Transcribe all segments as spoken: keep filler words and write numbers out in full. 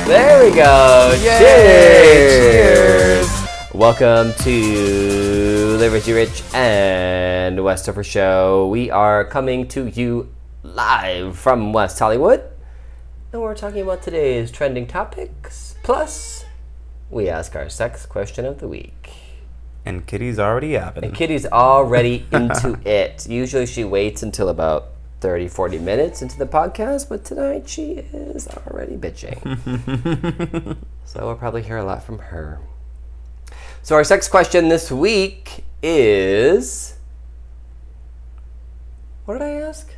There we go. Yay! Cheers. Cheers. Welcome to the Richie Rich and Westover Show. We are coming to you live from West Hollywood. And we're talking about today's trending topics. Plus, we ask our sex question of the week. And Kitty's already yapping. And Kitty's already into it. Usually she waits until about thirty, forty minutes into the podcast, but tonight she is already bitching. So we'll probably hear a lot from her. So our sex question this week is... What did I ask?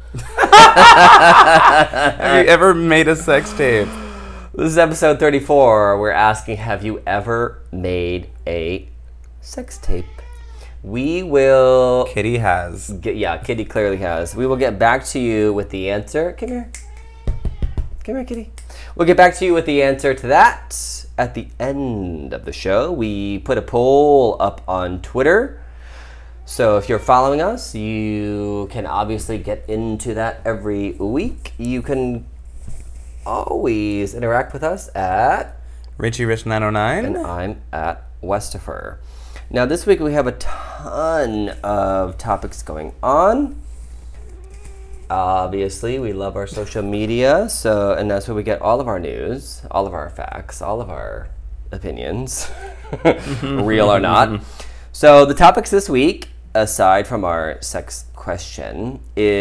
Have you ever made a sex tape? This is episode thirty-four. We're asking, have you ever made a sex tape? We will... Kitty has. Get, yeah, Kitty clearly has. We will get back to you with the answer. Come here. Come here, Kitty. We'll get back to you with the answer to that at the end of the show. We put a poll up on Twitter. So if you're following us, you can obviously get into that every week. You can always interact with us at... Richie Rich nine oh nine. And I'm at Westifer. Now, this week we have a ton of topics going on. Obviously, we love our social media, so and that's where we get all of our news, all of our facts, all of our opinions, real or not. So the topics this week, aside from our sex question,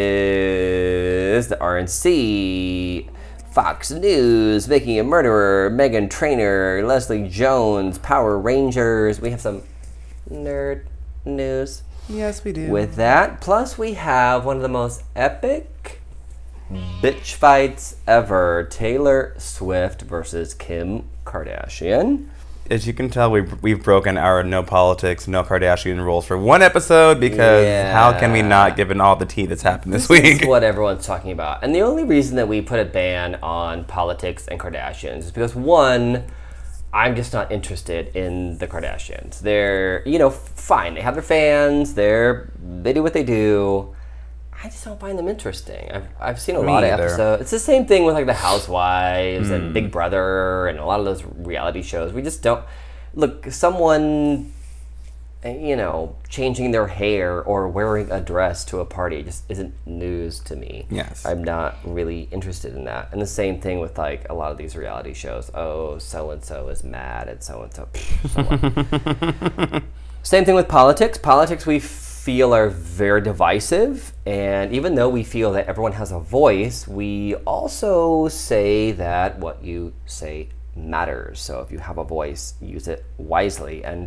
is the R N C, Fox News, Making a Murderer, Meghan Trainor, Leslie Jones, Power Rangers. We have some nerd news. Yes, we do. With that, plus we have one of the most epic bitch fights ever. Taylor Swift versus Kim Kardashian. As you can tell, we've, we've broken our no politics, no Kardashian rules for one episode because Yeah. how can we not, given all the tea that's happened this, This week? is what everyone's talking about. And the only reason that we put a ban on politics and Kardashians is because, one, I'm just not interested in the Kardashians. They're, you know, fine. They have their fans. They're, they do what they do. I just don't find them interesting. I've, I've seen a Me lot of either. episodes. It's the same thing with like the Housewives Mm. and Big Brother and a lot of those reality shows. We just don't... Look, someone, you know, changing their hair or wearing a dress to a party just isn't news to me. Yes. I'm not really interested in that. And the same thing with like a lot of these reality shows. Oh, so-and-so is mad at so-and-so. So what? Same thing with politics. Politics we feel are very divisive. And even though we feel that everyone has a voice, we also say that what you say matters. So if you have a voice, use it wisely. And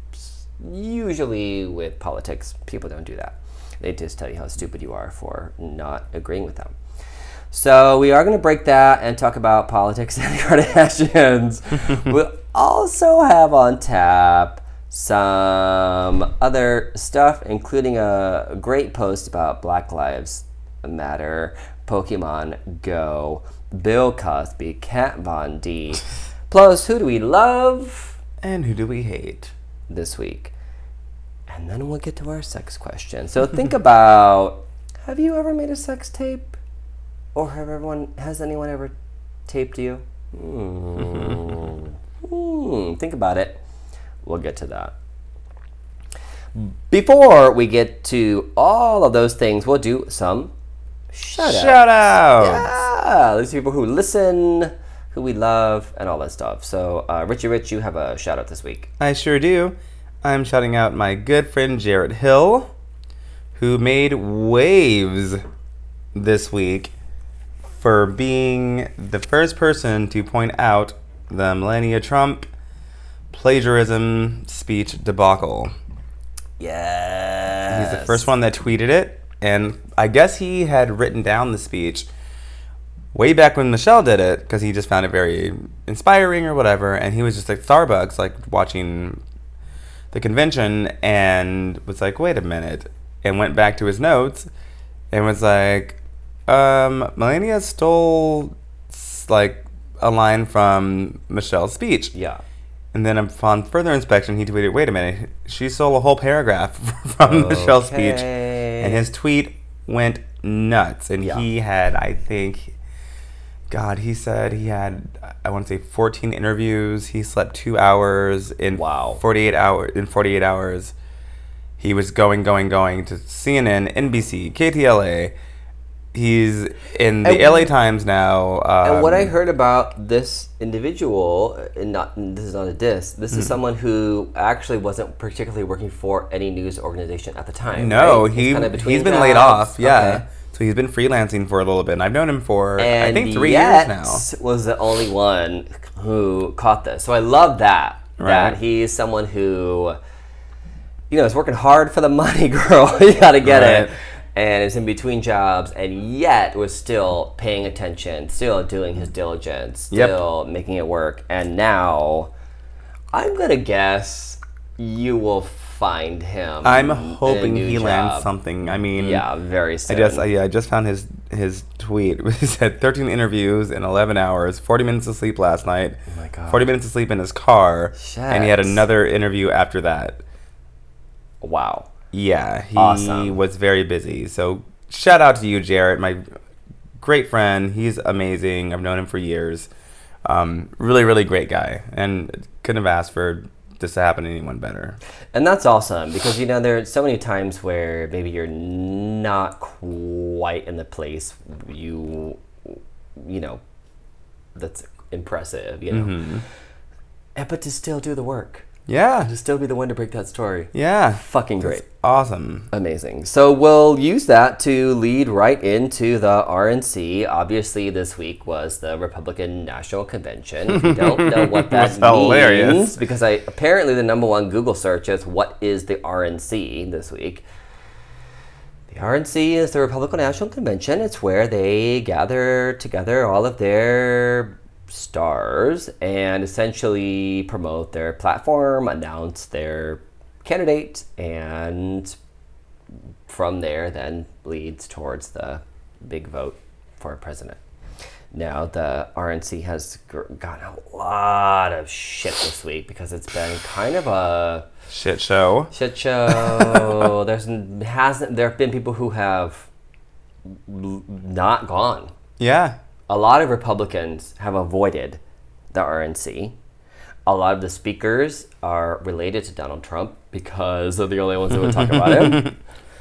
usually with politics, people don't do that. They just tell you how stupid you are for not agreeing with them. So we are going to break that and talk about politics and the Kardashians. We'll also have on tap some other stuff, including a great post about Black Lives Matter, Pokemon Go, Bill Cosby, Kat Von D. Plus, who do we love And who do we hate? this week? And then we'll get to our sex question. So think about, have you ever made a sex tape? Or have everyone, has anyone ever taped you? Hmm. Hmm. Think about it. We'll get to that. Before we get to all of those things, we'll do some shout outs. Shout out! Yeah, these people who listen, who we love, and all that stuff. So, uh, Richie Rich, you have a shout out this week. I sure do. I'm shouting out my good friend Jarrett Hill, who made waves this week for being the first person to point out the Melania Trump plagiarism speech debacle. Yes. He's the first one that tweeted it, and I guess he had written down the speech way back when Michelle did it, because he just found it very inspiring or whatever, and he was just like Starbucks, like watching the convention, and was like, wait a minute, and went back to his notes, and was like, um, Melania stole, like, a line from Michelle's speech. Yeah. And then upon further inspection, he tweeted, wait a minute, she stole a whole paragraph from Okay. Michelle's speech. And his tweet went nuts. And Yeah. he had, I think, God, he said he had, I want to say, fourteen interviews. He slept two hours in Wow. forty-eight hours. In forty-eight hours, he was going, going, going to C N N, N B C, K T L A. He's in the And- L A Times now. Um, And what I heard about this individual, and not this is not a diss. This Mm-hmm. is someone who actually wasn't particularly working for any news organization at the time. No, right? he He's, kinda between he's been laid jobs. off. Yeah, Okay. so he's been freelancing for a little bit, and I've known him for And I think three yet years now. was the only one who caught this. So I love that. Right. That he's someone who, you know, is working hard for the money, girl. You got to get Right. it. And is in between jobs, and yet was still paying attention, still doing his diligence, Yep. still making it work. And now, I'm gonna guess you will find him. I'm in a hoping new he lands job. something. I mean, Yeah, very soon. I just I, yeah, I just found his his tweet. He said thirteen interviews in eleven hours, forty minutes of sleep last night, Oh my God. forty minutes of sleep in his car, and he had Shit. another interview after that. Wow. Yeah, he Awesome. was very busy. So shout out to you, Jarrett, my great friend. He's amazing. I've known him for years. Um, really, really great guy, and couldn't have asked for this to happen to anyone better. And that's awesome because, you know, there are so many times where maybe you're not quite in the place you, you know, that's impressive, you know. Mm-hmm. And, but to still do the work, Yeah, to still be the one to break that story. yeah, Fucking great. That's awesome. Amazing. So we'll use that to lead right into the R N C. Obviously, this week was the Republican National Convention. If you don't know what that That's hilarious. means, because I apparently the number one Google search is what is the R N C this week. The R N C is the Republican National Convention. It's where they gather together all of their stars and essentially promote their platform, announce their candidate, and from there then leads towards the big vote for president. Now the R N C has gr- gotten a lot of shit this week because it's been kind of a Shit show. shit show. There's n- hasn't there have been people who have l- not gone. Yeah. A lot of Republicans have avoided the R N C. A lot of the speakers are related to Donald Trump because they're the only ones that would talk about him.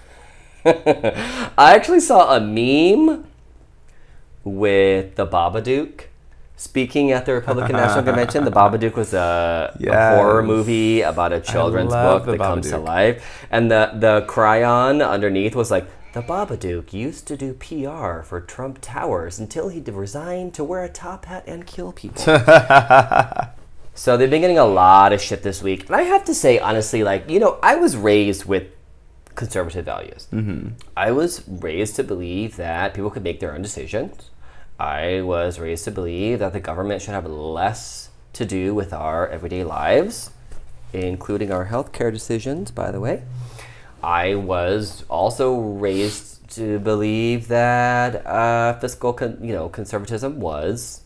I actually saw a meme with the Babadook speaking at the Republican National Convention. The Babadook was a, a Yes. horror movie about a children's love book the that comes to Babadook. life. And the, the cryon underneath was like, the Babadook used to do P R for Trump Towers until he resigned to wear a top hat and kill people. So they've been getting a lot of shit this week. And I have to say, honestly, like, you know, I was raised with conservative values. Mm-hmm. I was raised to believe that people could make their own decisions. I was raised to believe that the government should have less to do with our everyday lives, including our healthcare decisions, by the way. I was also raised to believe that uh, fiscal, con- you know, conservatism was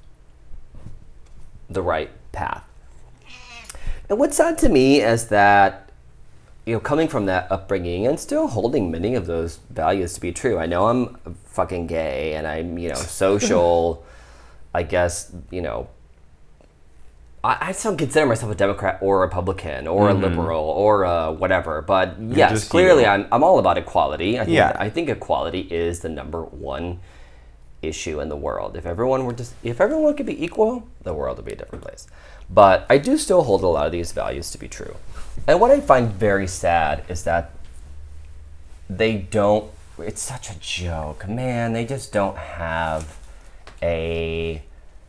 the right path. And what's sad to me is that, you know, coming from that upbringing and still holding many of those values to be true. I know I'm fucking gay and I'm, you know, social, I guess, you know, I, I still consider myself a Democrat or a Republican or Mm-hmm. a liberal or a whatever. But yes, just clearly you. I'm, I'm all about equality. I think, Yeah. I think equality is the number one issue in the world. If everyone were just, if everyone could be equal, the world would be a different place. But I do still hold a lot of these values to be true. And what I find very sad is that they don't, it's such a joke, man, they just don't have a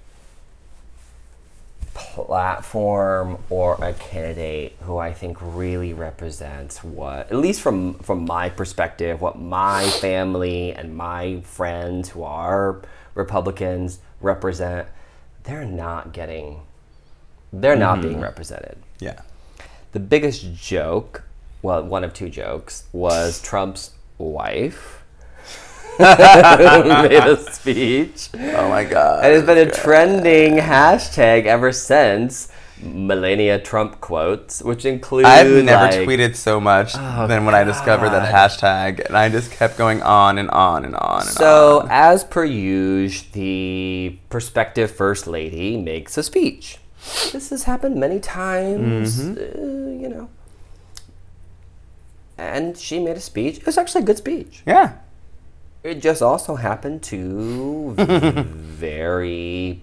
platform or a candidate who I think really represents what, at least from from my perspective, what my family and my friends who are Republicans represent. They're not getting, they're not being represented. Yeah. The biggest joke, well, one of two jokes, was Trump's wife made a speech. Oh my God. And it's been a trending hashtag ever since Melania Trump quotes, which include I've never like, tweeted so much oh, than when I discovered that God. hashtag, and I just kept going on and on and on and So, on. as per usual, the prospective first lady makes a speech. This has happened many times, Mm-hmm. uh, you know. And she made a speech. It was actually a good speech. Yeah. It just also happened to very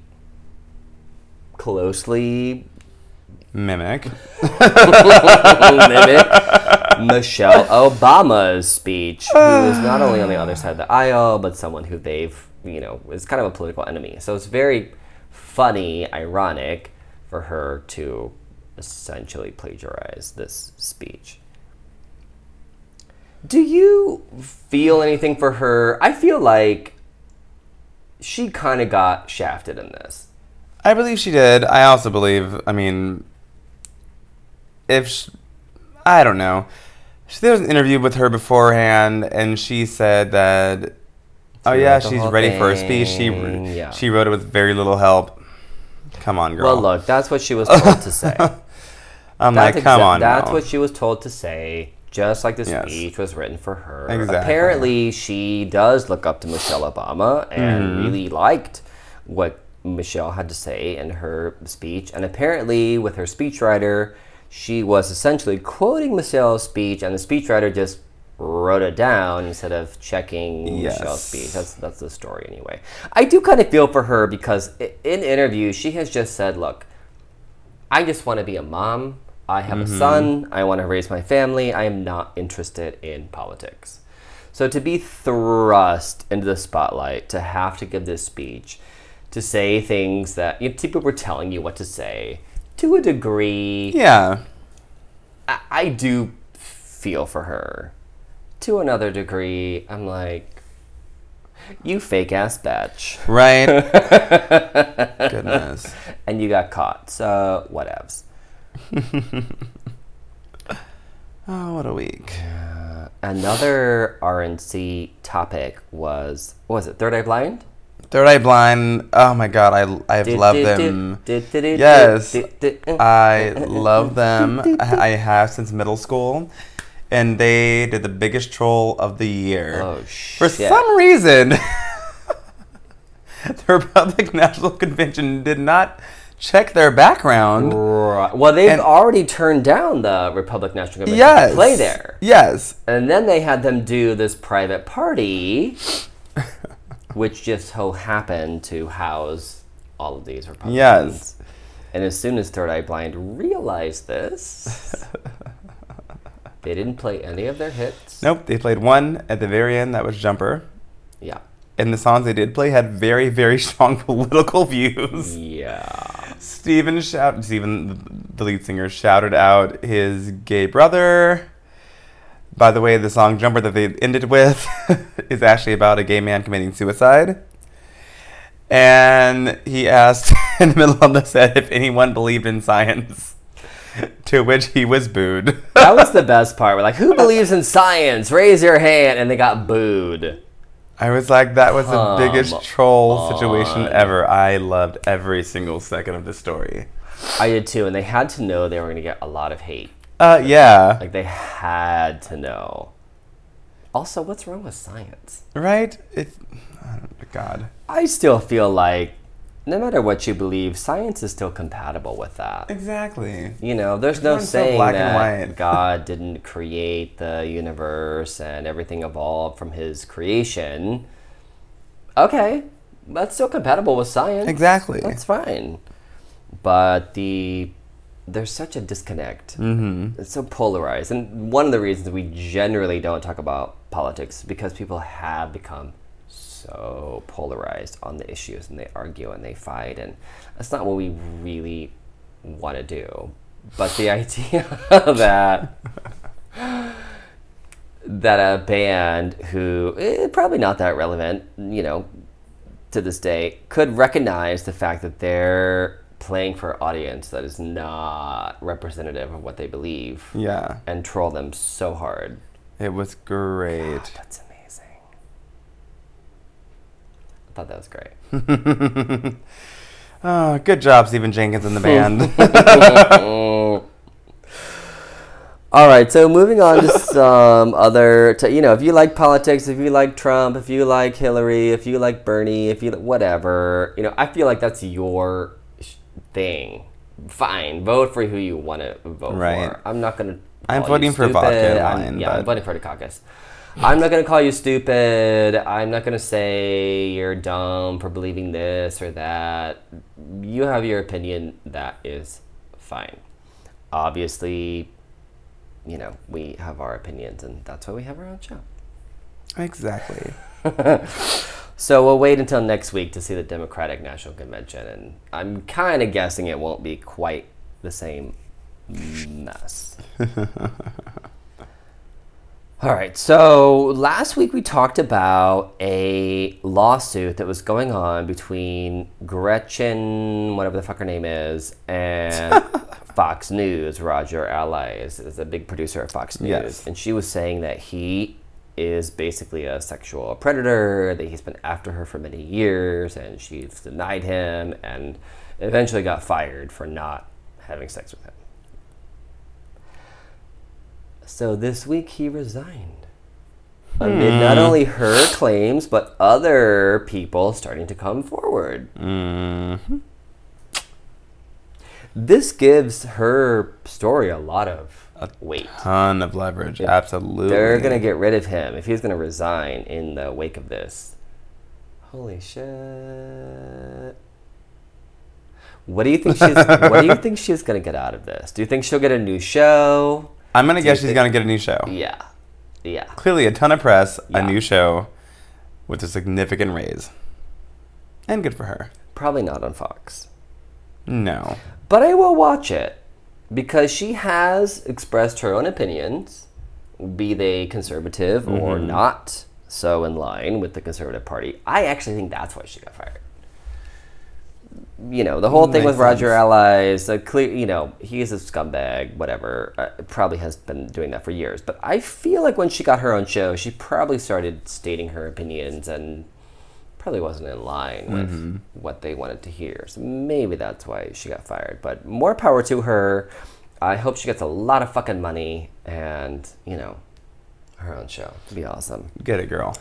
closely Mimic. mimic Michelle Obama's speech, who is not only on the other side of the aisle, but someone who they've, you know, is kind of a political enemy. So it's very funny, ironic for her to essentially plagiarize this speech. Do you feel anything for her? I feel like she kind of got shafted in this. I believe she did. I also believe, I mean, if, she, I don't know. There was an interview with her beforehand, and she said that, oh She yeah, wrote the she's whole ready for a speech. She, thing, yeah. she wrote it with very little help. Come on, girl. Well, look, that's what she was told to say. I'm That's like, come exa- on That's now. what she was told to say, just like the Yes. speech was written for her. Exactly. Apparently, she does look up to Michelle Obama and Mm-hmm. really liked what Michelle had to say in her speech. And apparently, with her speechwriter, she was essentially quoting Michelle's speech, and the speechwriter just wrote it down instead of checking Yes. Michelle's speech. That's that's the story anyway. I do kind of feel for her because i- in interviews, she has just said, look, I just want to be a mom. I have Mm-hmm. a son. I want to raise my family. I am not interested in politics. So to be thrust into the spotlight, to have to give this speech, to say things that you know, people were telling you what to say, to a degree, Yeah. I, I do feel for her. To another degree, I'm like, you fake ass bitch. Right? Goodness. And you got caught. So whatevs. Oh, what a week. Another R N C topic was, what was it, Third Eye Blind? Third Eye Blind. Oh my god, I, I've loved them. Yes. I love them. I I have since middle school. And they did the biggest troll of the year. Oh, For shit. some reason, the Republican National Convention did not check their background. Right. Well, they've And- already turned down the Republican National Convention Yes. to play there. Yes. And then they had them do this private party, which just so happened to house all of these Republicans. Yes. And as soon as Third Eye Blind realized this, they didn't play any of their hits. Nope, they played one at the very end. That was Jumper. Yeah. And the songs they did play had very, very strong political views. Yeah. Steven shout Steven, the lead singer, shouted out his gay brother. By the way, the song Jumper that they ended with is actually about a gay man committing suicide. And he asked in the middle of the set if anyone believed in science, to which he was booed. That was the best part. We're like, who believes in science? Raise your hand. And they got booed. I was like, that was the Come biggest troll on. situation ever. I loved every single second of the story. I did too. And they had to know they were going to get a lot of hate. Uh, yeah. Like, they had to know. Also, what's wrong with science? Right? It, oh, God. I still feel like no matter what you believe, science is still compatible with that. Exactly. You know, there's no Everyone's so saying black and that white. God didn't create the universe and everything evolved from his creation. Okay, that's still compatible with science. Exactly. That's fine. But the there's such a disconnect. Mm-hmm. It's so polarized. And one of the reasons we generally don't talk about politics is because people have become so polarized on the issues, and they argue and they fight, and that's not what we really want to do. But the idea that that a band who eh, probably not that relevant, you know, to this day, could recognize the fact that they're playing for an audience that is not representative of what they believe, Yeah. and troll them so hard. It was great. That's amazing. I thought that was great. Oh, good job, Stephen Jenkins and the band. All right, so moving on to some other, to, you know, if you like politics, if you like Trump, if you like Hillary, if you like Bernie, if you whatever, you know, I feel like that's your thing. Fine, vote for who you want to vote Right. for. I'm not going to. I'm voting for vodka in line, I'm, yeah, but- I'm voting for Dukakis. I'm not going to call you stupid. I'm not going to say you're dumb for believing this or that. You have your opinion. That is fine. Obviously, you know, we have our opinions, and that's why we have our own show. Exactly. So we'll wait until next week to see the Democratic National Convention, and I'm kind of guessing it won't be quite the same mess. All right, so last week we talked about a lawsuit that was going on between Gretchen, whatever the fuck her name is, and Fox News. Roger Allies is a big producer at Fox News, Yes. and she was saying that he is basically a sexual predator, that he's been after her for many years, and she's denied him, and eventually got fired for not having sex with him. So this week he resigned. Amid not only her claims, but other people starting to come forward. Mm-hmm. This gives her story a lot of weight. Ton of leverage. Absolutely. They're going to get rid of him if he's going to resign in the wake of this. Holy shit. What do you think she's what do you think she's going to get out of this? Do you think she'll get a new show? I'm going to guess she's think- going to get a new show. Yeah. Yeah. Clearly a ton of press, Yeah. a new show with a significant raise. And good for her. Probably not on Fox. No. But I will watch it because she has expressed her own opinions, be they conservative or Mm-hmm. not so in line with the Conservative Party. I actually think that's why she got fired. You know, the whole thing Makes with Roger sense. Allies, a clear, you know, he's a scumbag, whatever. Uh, probably has been doing that for years. But I feel like when she got her own show, she probably started stating her opinions and probably wasn't in line with Mm-hmm. what they wanted to hear. So maybe that's why she got fired. But more power to her. I hope she gets a lot of fucking money and, you know, her own show. It'd be awesome. Get it, girl.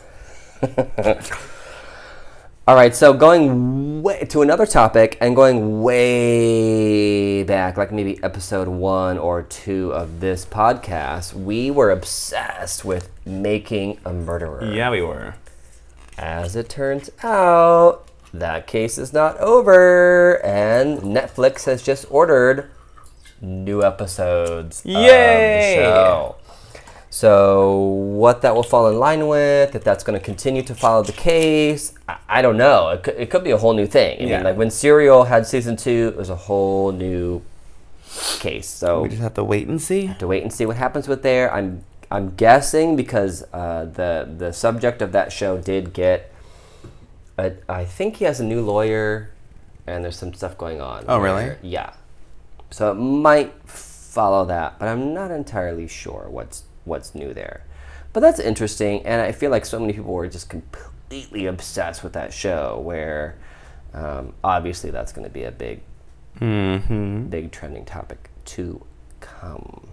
All right, so going way, to another topic and going way back, like maybe episode one or two of this podcast, we were obsessed with Making a Murderer. Yeah, we were. As it turns out, that case is not over, and Netflix has just ordered new episodes Yay! of the show. So what that will fall in line with, if that's going to continue to follow the case, I, I don't know. It could, it could be a whole new thing. I Yeah. mean, like when Serial had season two, it was a whole new case. So We just have to wait and see. to wait and see what happens with there. I'm I'm guessing because uh, the the subject of that show did get. A, I think he has a new lawyer, and there's some stuff going on. Oh, where- really? Yeah. So it might follow that, but I'm not entirely sure what's what's new there. But that's interesting, and I feel like so many people were just completely obsessed with that show. Where um, obviously that's going to be a big Mm-hmm. big trending topic to come.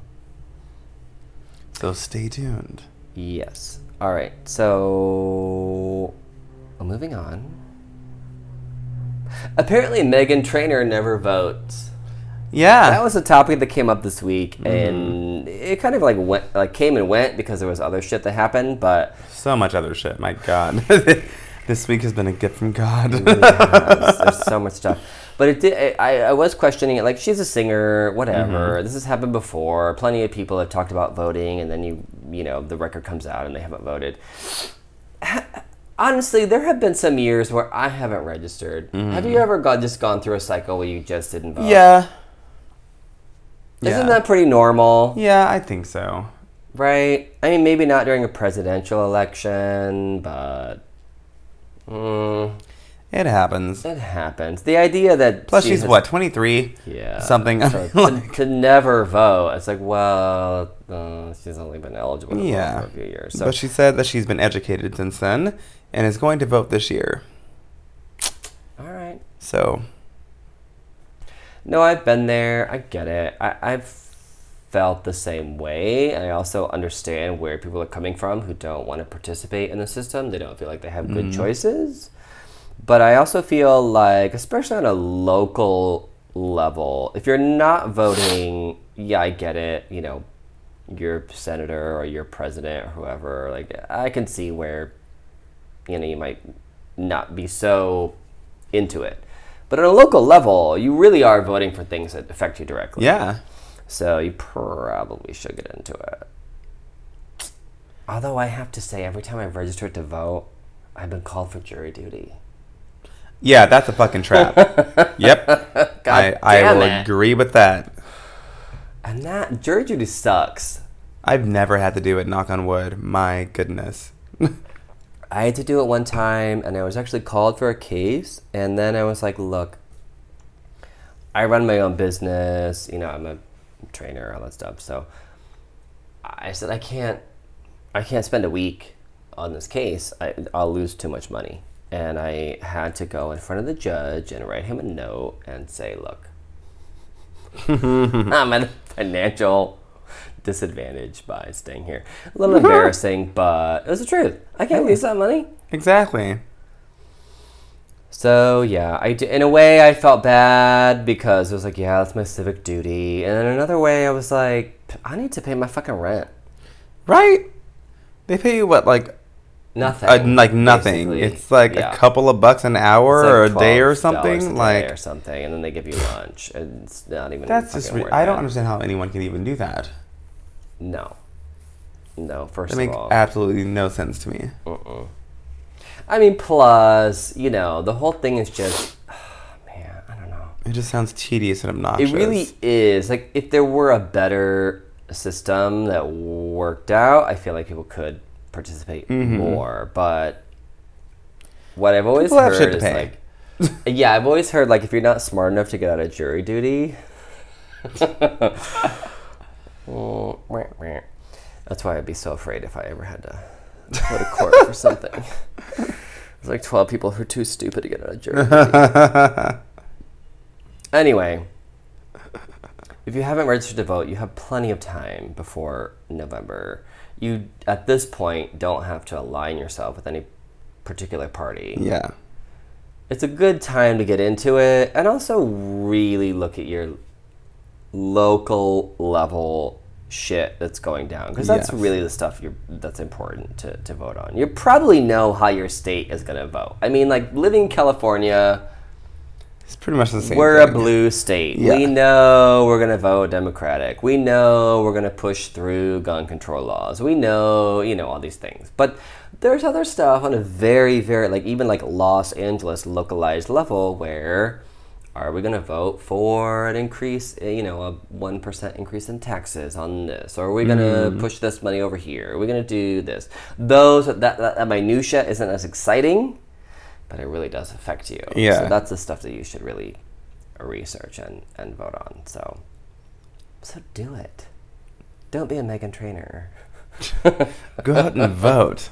So stay tuned. Yes. All right. So, well, moving on. Apparently, Meghan Trainor never votes. Yeah. That was a topic that came up this week, and it kind of like went, like came and went because there was other shit that happened. But So much other shit. My God. This week has been a gift from God. yes, there's so much stuff. But it did. I, I was questioning it. Like, she's a singer, whatever. This has happened before. Plenty of people have talked about voting, and then you, you know, the record comes out and they haven't voted. Ha- Honestly, there have been some years where I haven't registered. Have you ever got just gone through a cycle where you just didn't vote? Yeah. Isn't Yeah. that pretty normal? Yeah, I think so. Right? I mean, maybe not during a presidential election, but mm, It happens. it happens. The idea that Plus, she she's has- what, twenty-three? Yeah. Something. So to, to never vote, it's like, well, uh, she's only been eligible to Yeah. vote for a few years. So But she said that she's been educated since then and is going to vote this year. all right. So No, I've been there. I get it. I, I've felt the same way. I also understand where people are coming from who don't want to participate in the system. They don't feel like they have good Mm. choices. But I also feel like, especially on a local level, if you're not voting, yeah, I get it. You know, your senator or your president or whoever, like, I can see where, you know, you might not be so into it. But at a local level, you really are voting for things that affect you directly. Yeah. So you probably should get into it. Although I have to say, every time I've registered to vote, I've been called for jury duty. Yeah, that's a fucking trap. Yep. God I, I damn will it. agree with that. And that, jury duty sucks. I've never had to do it, knock on wood. My goodness. I had to do it one time, and I was actually called for a case, and then I was like, look, I run my own business, you know, I'm a trainer, all that stuff, so I said, I can't, I can't spend a week on this case. I, I'll lose too much money. And I had to go in front of the judge and write him a note and say, look, I'm at a financial disadvantage by staying here. A little embarrassing, but it was the truth. I can't lose that money. Exactly. So yeah, I d- in a way I felt bad because it was like, yeah, that's my civic duty. And in another way I was like, I need to pay my fucking rent. Right? They pay you what, like Nothing. uh, like nothing. basically. It's like Yeah. a couple of bucks an hour It's like or a day or twelve dollars something. a day like or something, and then they give you lunch. And it's not even. that's just. fucking Re- worth I don't it. understand how anyone can even do that. No. No. First That of makes all, absolutely no sense to me. uh-uh. I mean, plus, you know, the whole thing is just, man, I don't know. It just sounds tedious and obnoxious. It really is. Like, if there were a better system that worked out, I feel like people could participate Mhm. more. But what I've always People have heard shit to is pay. like, yeah, I've always heard like if you're not smart enough to get out of jury duty. That's why I'd be so afraid if I ever had to go to court for something. There's like twelve people who are too stupid to get out of jury duty. Anyway, if you haven't registered to vote, you have plenty of time before November. You, at this point, don't have to align yourself with any particular party. Yeah. It's a good time to get into it, and also really look at your local level shit that's going down, because that's Yes. really the stuff you're that's important to, to vote on. You probably know how your state is going to vote. I mean, like, living in California, It's pretty much the same we're thing. a blue state. Yeah. We know we're going to vote Democratic. We know we're going to push through gun control laws. We know, you know, all these things. But there's other stuff on a very, very, like, even like Los Angeles localized level where are we going to vote for an increase, uh, you know, a one percent increase in taxes on this? Or are we going to Mm. push this money over here? Are we going to do this? Those, that, that, that minutia isn't as exciting, but it really does affect you. Yeah. So that's the stuff that you should really research and, and vote on. So, so do it. Don't be a Meghan Trainor. Go out and vote.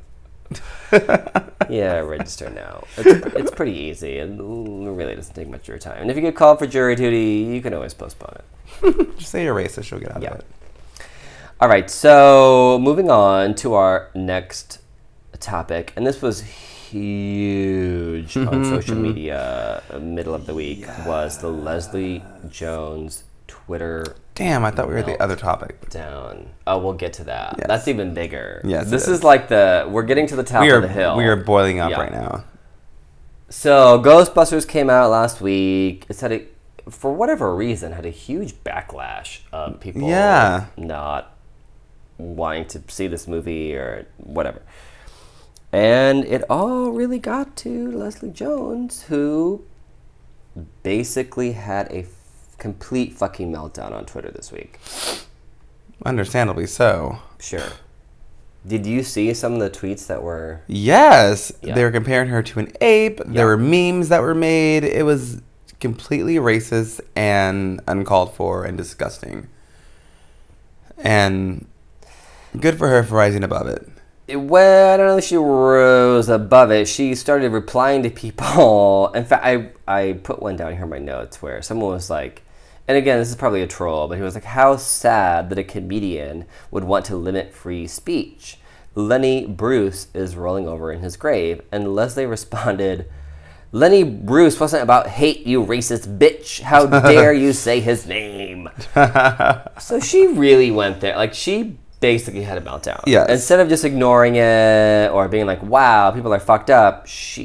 Yeah, register now. It's, it's pretty easy. It really doesn't take much of your time. And if you get called for jury duty, you can always postpone it. Just say you're racist, you'll get out Yeah. of it. All right, so moving on to our next topic, and this was huge on social media, uh, middle of the week, was the Leslie Jones Twitter Damn, I thought we were at the other topic. down. Oh, we'll get to that. Yes. That's even bigger. Yes, it this is. is like the we're getting to the top We of are the hill. we are boiling up Yeah. right now. So Ghostbusters came out last week. It's had a, for whatever reason, had a huge backlash of people Yeah. not wanting to see this movie or whatever. And it all really got to Leslie Jones, who basically had a f- complete fucking meltdown on Twitter this week. Understandably so. Sure. Did you see some of the tweets that were... Yes, Yeah. they were comparing her to an ape. Yeah. There were memes that were made. It was completely racist and uncalled for and disgusting. And good for her for rising above it. well, I don't know if she rose above it. She started replying to people. In fact, I, I put one down here in my notes where someone was like, and again, this is probably a troll, but he was like, how sad that a comedian would want to limit free speech. Lenny Bruce is rolling over in his grave. And Leslie responded, Lenny Bruce wasn't about hate, you racist bitch. How dare you say his name? So she really went there. Like, she basically had a meltdown. Yes. Instead of just ignoring it or being like, wow, people are fucked up,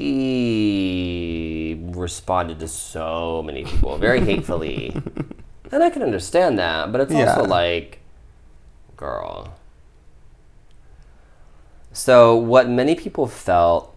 she responded to so many people very hatefully. And I can understand that, but it's Yeah. also like, girl. So what many people felt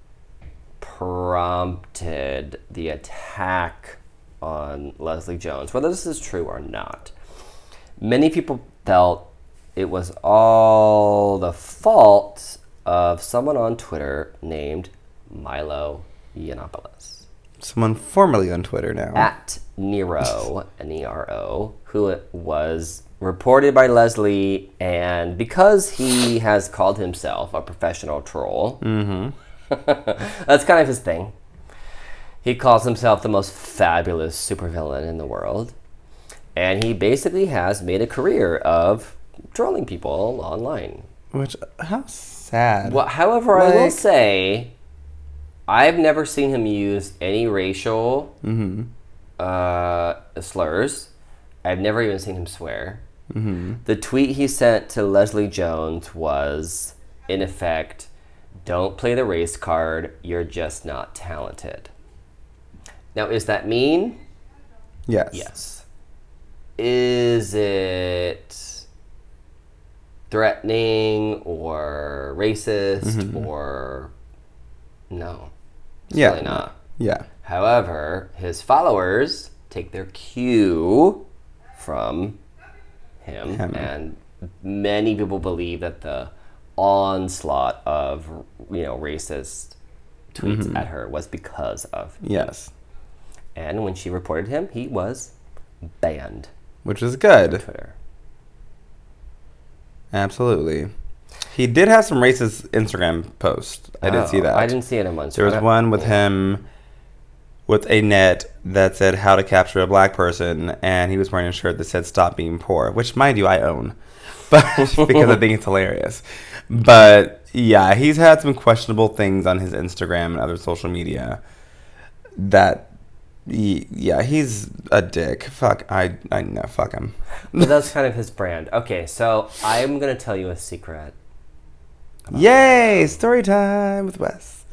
prompted the attack on Leslie Jones, whether this is true or not, many people felt it was all the fault of someone on Twitter named Milo Yiannopoulos. Someone formerly on Twitter now. At Nero, N E R O, who was reported by Leslie, and because he has called himself a professional troll, Mm-hmm. that's kind of his thing. He calls himself the most fabulous supervillain in the world, and he basically has made a career of trolling people online. Which, how sad. Well, however, I will Like- say, I've never seen him use any racial Mm-hmm. uh, slurs. I've never even seen him swear. Mm-hmm. The tweet he sent to Leslie Jones was, in effect, don't play the race card, you're just not talented. Now, is that mean? Yes. Yes. Is it threatening or racist Mhm. or no? It's Yeah. really not. Yeah. However, his followers take their cue from him, Him. and many people believe that the onslaught of, you know, racist tweets Mhm. at her was because of him. Yes. And when she reported him, he was banned Which is on good. Twitter. Absolutely. He did have some racist Instagram posts. I did see Oh, that. I didn't see it in one. There was one with him with a net that said how to capture a black person, and he was wearing a shirt that said stop being poor, which, mind you, I own. But because I think it's hilarious. But yeah, he's had some questionable things on his Instagram and other social media that he, yeah, he's a dick. Fuck, I I know, fuck him. But that's kind of his brand. Okay, so I'm going to tell you a secret. Yay, story time with Wes.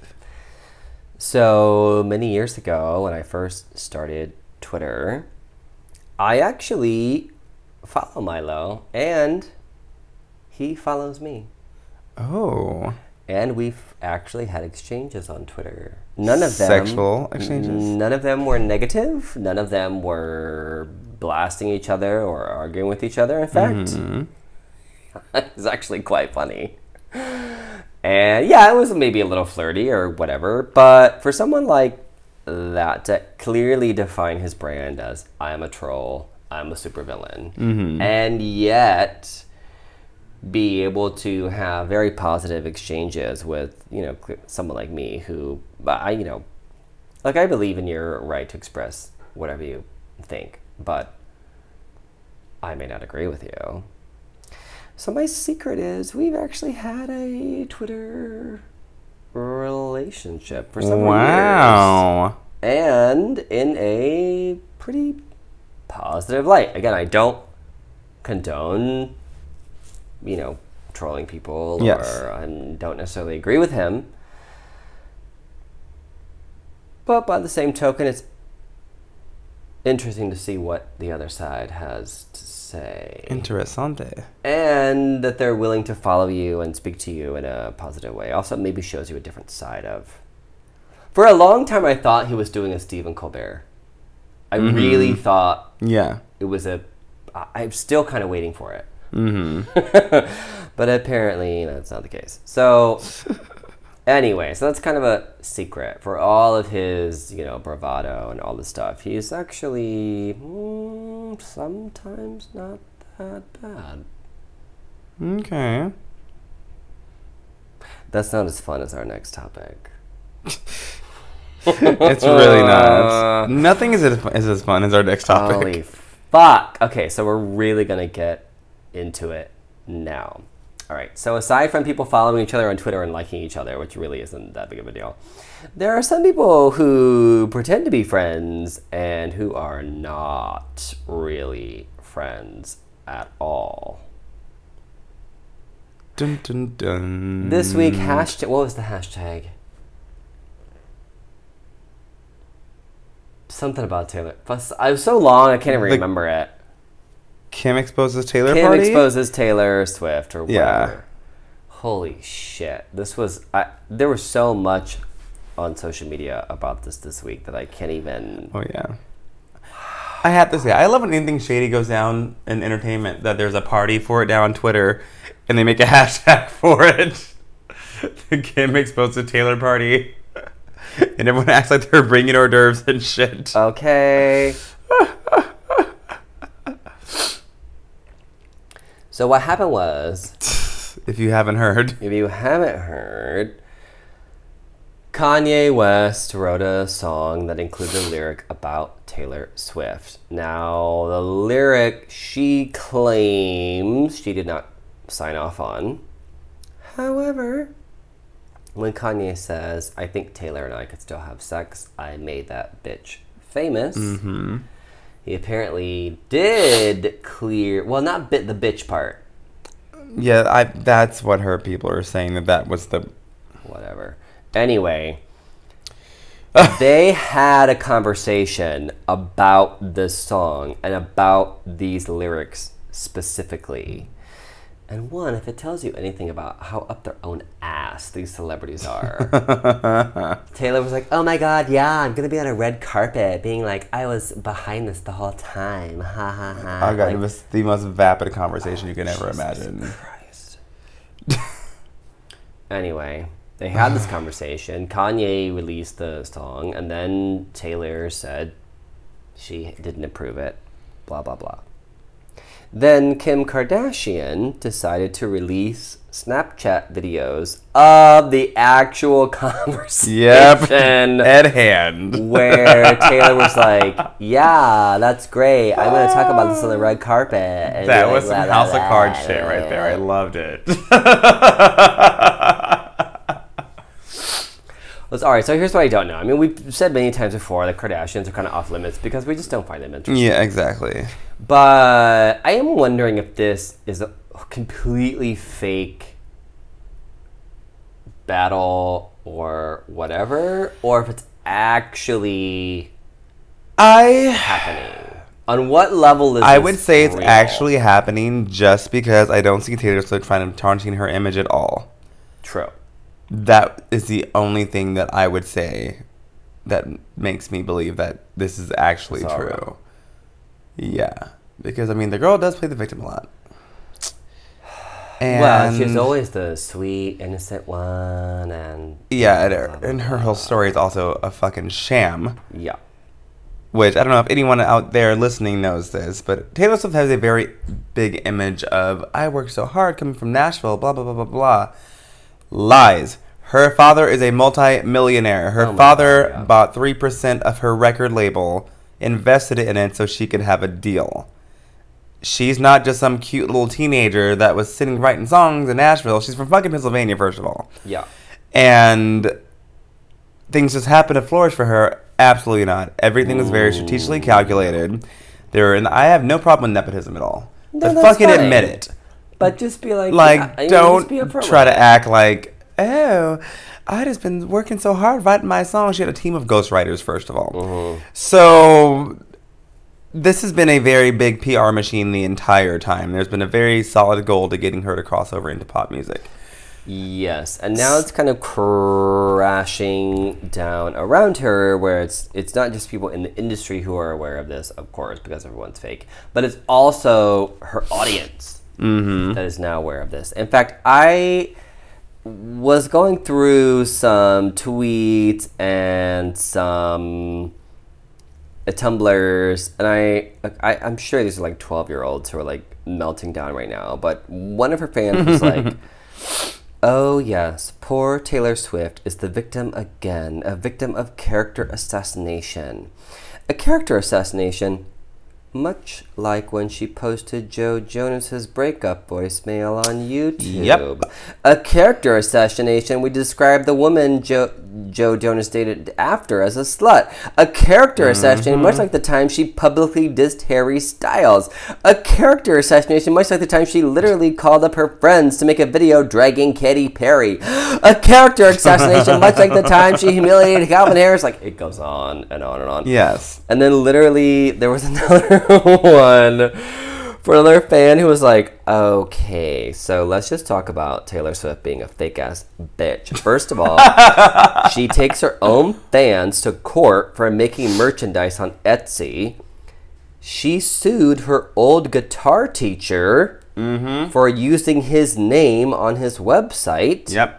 So many years ago, when I first started Twitter, I actually follow Milo, and he follows me. Oh. And we've actually had exchanges on Twitter. None of them Sexual exchanges? None of them were negative. None of them were blasting each other or arguing with each other. In fact, Mhm. it was actually quite funny. And yeah, it was maybe a little flirty or whatever, but for someone like that to clearly define his brand as I'm a troll, I'm a supervillain, Mhm. and yet be able to have very positive exchanges with, you know, cl- someone like me who, I, you know, like I believe in your right to express whatever you think, but I may not agree with you. So my secret is we've actually had a Twitter relationship for several years. Wow. And in a pretty positive light. Again, I don't condone, you know, trolling people, Yes. or I don't necessarily agree with him. But by the same token, it's interesting to see what the other side has to say. Interessante. And that they're willing to follow you and speak to you in a positive way. Also, maybe shows you a different side of... For a long time, I thought he was doing a Stephen Colbert. I Mhm. really thought Yeah. it was a... I- I'm still kind of waiting for it. Mm-hmm. But apparently, that's not the case. So, anyway, so that's kind of a secret. For all of his, you know, bravado and all this stuff, he's actually mm, sometimes not that bad. Okay. That's not as fun as our next topic. It's really not. Nothing is as, is as fun as our next topic. Holy fuck. Okay, so we're really going to get into it now. All right, so aside from people following each other on Twitter and liking each other, which really isn't that big of a deal, there are some people who pretend to be friends and who are not really friends at all. Dun, dun, dun. This week, hashtag, what was the hashtag? Something about Taylor. I was so long, I can't even The- remember it. Kim exposes Taylor Kim party? exposes Taylor Swift or whatever. Yeah. Holy shit. This was, I, there was so much on social media about this this week that I can't even. Oh, yeah. I have to say, I love when anything shady goes down in entertainment, that there's a party for it now on Twitter, and they make a hashtag for it. The Kim exposes Taylor party. And everyone acts like they're bringing hors d'oeuvres and shit. Okay. So what happened was, If you haven't heard. if you haven't heard, Kanye West wrote a song that included a lyric about Taylor Swift. Now, the lyric she claims she did not sign off on. However, when Kanye says, I think Taylor and I could still have sex, I made that bitch famous. Mm-hmm. He apparently did clear, well, not bit the bitch part. Yeah, I. That's what her people are saying, that that was the... Whatever. Anyway, they had a conversation about this song and about these lyrics specifically. And one, if it tells you anything about how up their own ass these celebrities are. Taylor was like, oh my god, yeah, I'm going to be on a red carpet being like, I was behind this the whole time. Ha ha ha. I got like, it was the most vapid conversation you can ever imagine. Christ. Anyway, they had this conversation. Kanye released the song, and then Taylor said she didn't approve it. Blah, blah, blah. Then Kim Kardashian decided to release Snapchat videos of the actual conversation. Yep. At hand. Where Taylor was like, yeah, that's great. I'm going to talk about this on the red carpet. And That be was like, some blah, House blah, of Cards blah, shit right there. I blah. loved it. Well, all right, so here's what I don't know. I mean, we've said many times before that Kardashians are kind of off limits because we just don't find them interesting. Yeah, exactly. But I am wondering if this is a completely fake battle or whatever, or if it's actually I happening. On what level is I this would say it's real? actually happening just because I don't see Taylor Swift trying to tarnishing her image at all. True. That is the only thing that I would say that makes me believe that this is actually It's all true. right. Yeah. Because, I mean, the girl does play the victim a lot. And Well, she's always the sweet, innocent one, and yeah, and her, and her whole story is also a fucking sham. yeah. Which, I don't know if anyone out there listening knows this, but Taylor Swift has a very big image of, I worked so hard coming from Nashville, blah, blah, blah, blah, blah. Lies. Her father is a multi-millionaire. Her Oh my father God, yeah. bought three percent of her record label, invested it in it so she could have a deal. She's not just some cute little teenager that was sitting writing songs in Nashville. She's from fucking Pennsylvania, first of all. Yeah. And things just happened to flourish for her. Absolutely not. Everything was very strategically calculated. There, and I have no problem with nepotism at all. No, but that's fucking fine. admit it. But just be like, Like, yeah, I mean, don't just be upfront try with to it. act like, oh, I just been working so hard writing my song. She had a team of ghostwriters, first of all. Mm-hmm. So this has been a very big P R machine the entire time. There's been a very solid goal to getting her to cross over into pop music. Yes, and now it's kind of crashing down around her, where it's it's not just people in the industry who are aware of this, of course, because everyone's fake, but it's also her audience Mm-hmm. that is now aware of this. In fact, I was going through some tweets and some uh, Tumblrs, and I, I I'm sure these are like twelve year olds who are like melting down right now. But one of her fans was like, Oh, yes. Poor Taylor Swift is the victim again, a victim of character assassination. A character assassination, much like when she posted Joe Jonas's breakup voicemail on YouTube. Yep. A character assassination, we describe the woman Joe, Joe Jonas dated after as a slut. A character mm-hmm. assassination, much like the time she publicly dissed Harry Styles. A character assassination, much like the time she literally called up her friends to make a video dragging Katy Perry. A character assassination, much like the time she humiliated Calvin Harris. Like, it goes on and on and on. Yes. And then literally, there was another one for another fan who was like, okay, so let's just talk about Taylor Swift being a fake ass bitch. First of all, she takes her own fans to court for making merchandise on Etsy. She sued her old guitar teacher mm-hmm. for using his name on his website. Yep.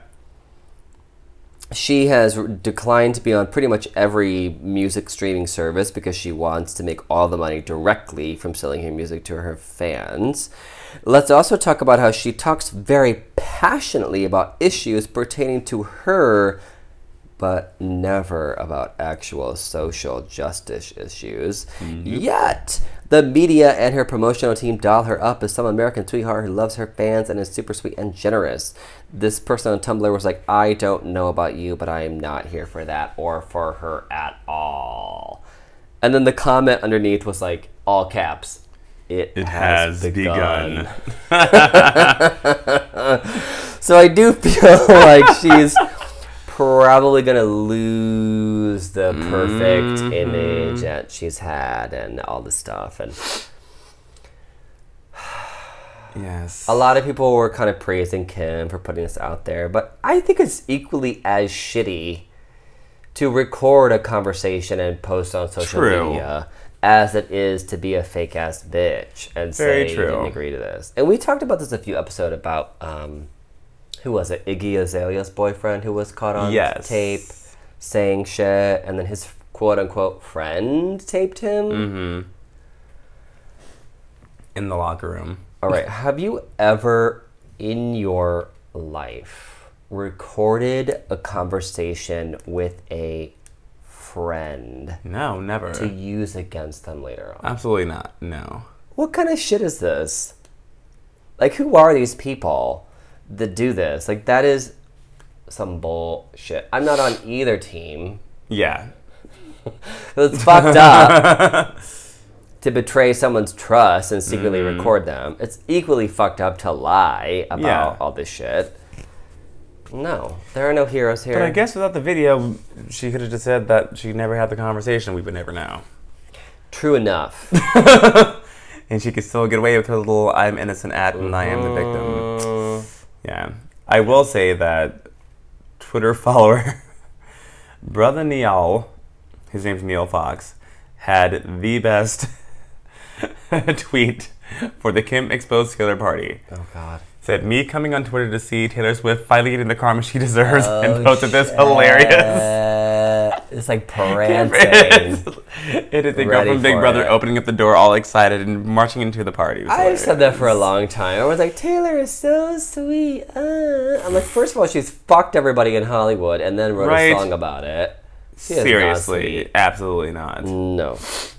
She has declined to be on pretty much every music streaming service because she wants to make all the money directly from selling her music to her fans. Let's also talk about how she talks very passionately about issues pertaining to her, but never about actual social justice issues. Mm-hmm. Yet, the media and her promotional team doll her up as some American sweetheart who loves her fans and is super sweet and generous. This person on Tumblr was like, I don't know about you, but I am not here for that or for her at all. And then the comment underneath was like, all caps, it, it has, has begun. begun. So I do feel like she's probably going to lose the perfect mm-hmm. image that she's had and all this stuff. And yes, a lot of people were kind of praising Kim for putting this out there, but I think it's equally as shitty to record a conversation and post on social true. media as it is to be a fake ass bitch and Very say true. you didn't agree to this. And we talked about this a few episodes about um, who was it? Iggy Azalea's boyfriend who was caught on yes. tape saying shit, and then his quote unquote friend taped him. Mm-hmm. In the locker room. All right. Have you ever in your life recorded a conversation with a friend? No, never. To use against them later on? Absolutely not. No. What kind of shit is this? Like, who are these people that do this? Like, that is some bullshit. I'm not on either team. Yeah. It's fucked up to betray someone's trust and secretly mm. record them. It's equally fucked up to lie about yeah. all this shit. No, there are no heroes here. But I guess without the video, she could have just said that she never had the conversation. We would never know. True enough. And she could still get away with her little I'm innocent at and mm-hmm. I am the victim. Yeah. I will say that Twitter follower Brother Neil, his name's Neil Fox, had the best tweet for the Kim Exposed Killer Party. Oh, God. Said, me coming on Twitter to see Taylor Swift finally getting the karma she deserves, oh, and posted shit. this hilarious. It's like prancing. It is the girl from Big Brother it. opening up the door all excited and marching into the party. I've said that for a long time. I was like, Taylor is so sweet. Uh. I'm like, first of all, she's fucked everybody in Hollywood and then wrote right. a song about it. She Seriously, absolutely not. No.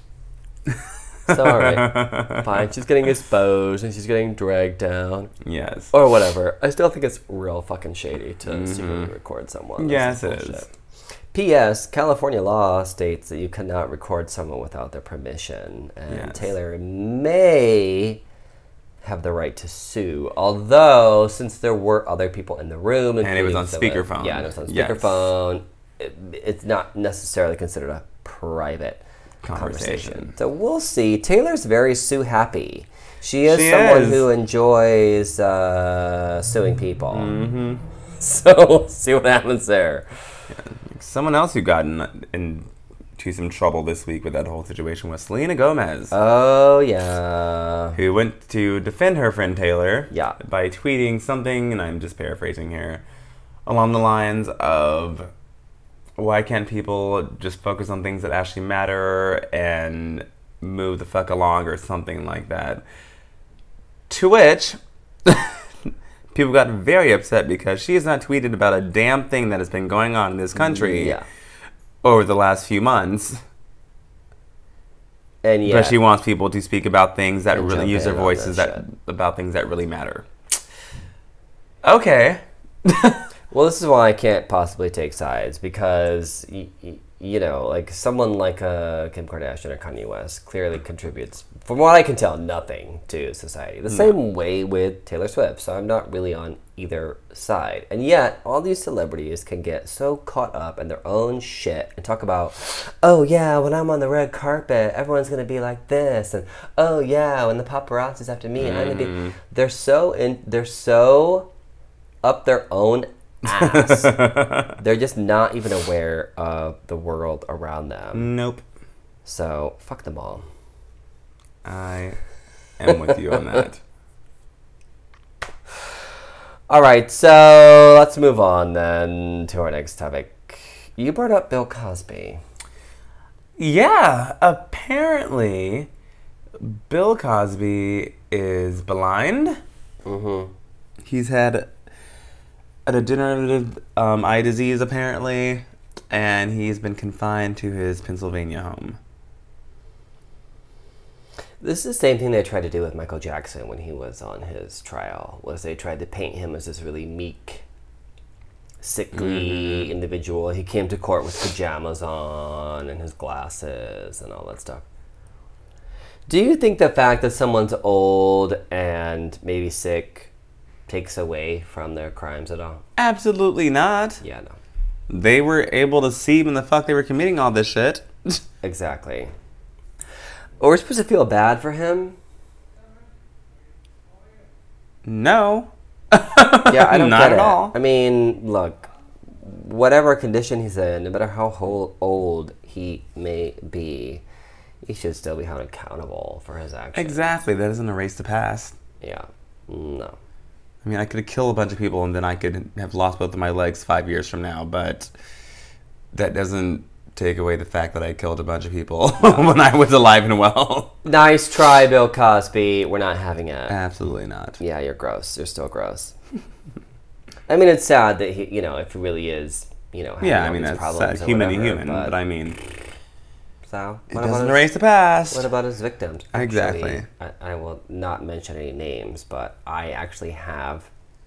So, all right. Fine. She's getting exposed and she's getting dragged down. Yes. Or whatever. I still think it's real fucking shady to mm-hmm. secretly record someone. Yes, it is. P S. California law states that you cannot record someone without their permission. And yes. Taylor may have the right to sue. Although, since there were other people in the room. And it was on speakerphone. Yeah, and it was on yes. speakerphone. It, it's not necessarily considered a private conversation. conversation. So we'll see. Taylor's very sue happy. She is she someone is. who enjoys uh, suing people. Mm-hmm. So we'll see what happens there. Yeah. Someone else who got in, into some trouble this week with that whole situation was Selena Gomez. Oh, yeah. Who went to defend her friend Taylor yeah. by tweeting something, and I'm just paraphrasing here, along the lines of, why can't people just focus on things that actually matter and move the fuck along or something like that? To which people got very upset because she has not tweeted about a damn thing that has been going on in this country Yeah. over the last few months. And yeah, But she wants people to speak about things that And really jump use their in on voices that that shit. about things that really matter. Okay. well, this is why I can't possibly take sides because, y- y- you know, like someone like uh, Kim Kardashian or Kanye West clearly contributes, from what I can tell, nothing to society. The same way with Taylor Swift. So I'm not really on either side. And yet, all these celebrities can get so caught up in their own shit and talk about, oh yeah, when I'm on the red carpet, everyone's gonna be like this, and oh yeah, when the paparazzi's after me, I'm gonna be. They're so in. They're so up their own ass. They're just not even aware of the world around them. Nope. So fuck them all. I am with you on that. All right, so let's move on then to our next topic. You brought up Bill Cosby. Yeah, apparently Bill Cosby is blind. Mm-hmm. He's had a degenerative um, eye disease, apparently, and he's been confined to his Pennsylvania home. This is the same thing they tried to do with Michael Jackson when he was on his trial, was they tried to paint him as this really meek, sickly Mm-hmm. individual. He came to court with pajamas on and his glasses and all that stuff. Do you think the fact that someone's old and maybe sick takes away from their crimes at all? Absolutely not. Yeah, no. They were able to see when the fuck they were committing all this shit. Exactly. Or we're supposed to feel bad for him? No. Yeah, I don't Not get at it. all. I mean, look, whatever condition he's in, no matter how whole, old he may be, he should still be held accountable for his actions. Exactly. That doesn't erase the past. Yeah. No. I mean, I could have killed a bunch of people and then I could have lost both of my legs five years from now, but that doesn't take away the fact that I killed a bunch of people when I was alive and well. Nice try, Bill Cosby. We're not having it. Absolutely not. Yeah, you're gross. You're still gross. I mean, it's sad that he, you know, if he really is, you know, having Yeah, all I mean, these that's problems uh, or human to whatever, human, but, I mean, so, it what doesn't about his- erase the past. What about his victims? Exactly. I, I will not mention any names, but I actually have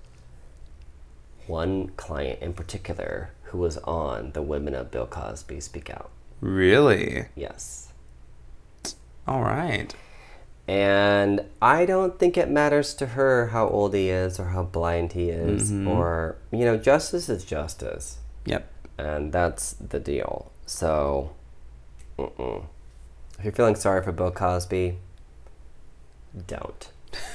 one client in particular who was on the Women of Bill Cosby Speak Out. Really? Yes. All right. And I don't think it matters to her how old he is or how blind he is, Mhm. or, you know, justice is justice. Yep. And that's the deal. So, mm-mm. If you're feeling sorry for Bill Cosby, don't.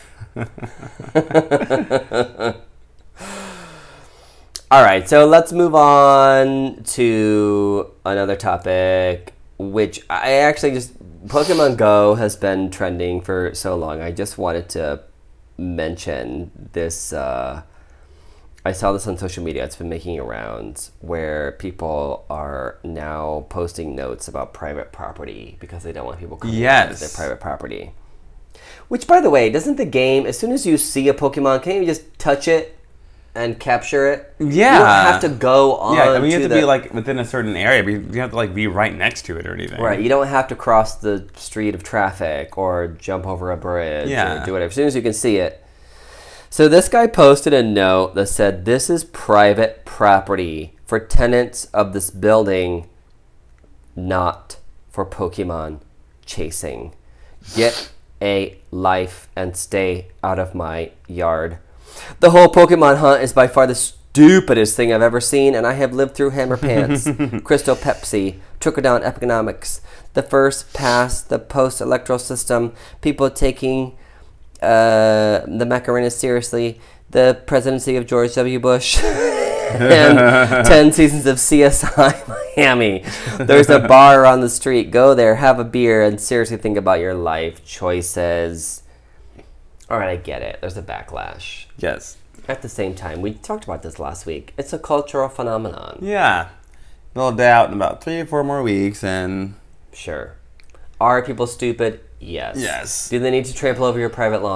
All right, so let's move on to another topic, which I actually just... Pokemon Go has been trending for so long. I just wanted to mention this... Uh, I saw this on social media. It's been making rounds where people are now posting notes about private property because they don't want people coming Yes. into their private property. Which, by the way, doesn't the game, as soon as you see a Pokemon, can't you just touch it and capture it? Yeah. You don't have to go on Yeah, I mean, you have to the, be, like, within a certain area, but you have to, like, be right next to it or anything. Right, you don't have to cross the street of traffic or jump over a bridge Yeah. or do whatever. As soon as you can see it. So this guy posted a note that said, "This is private property for tenants of this building, not for Pokemon chasing. Get a life and stay out of my yard. The whole Pokemon hunt is by far the stupidest thing I've ever seen, and I have lived through Hammer Pants, Crystal Pepsi, trickle-down economics, the first past the post-electoral system, people taking uh, the Macarena seriously, the presidency of George W. Bush, and ten seasons of C S I Miami. There's a bar on the street. Go there, have a beer, and seriously think about your life choices." All right, I get it. There's a backlash. Yes. At the same time, we talked about this last week. It's a cultural phenomenon. Yeah. Build out in about three or four more weeks, and... Sure. Are people stupid? Yes. Yes. Do they need to trample over your private lawn?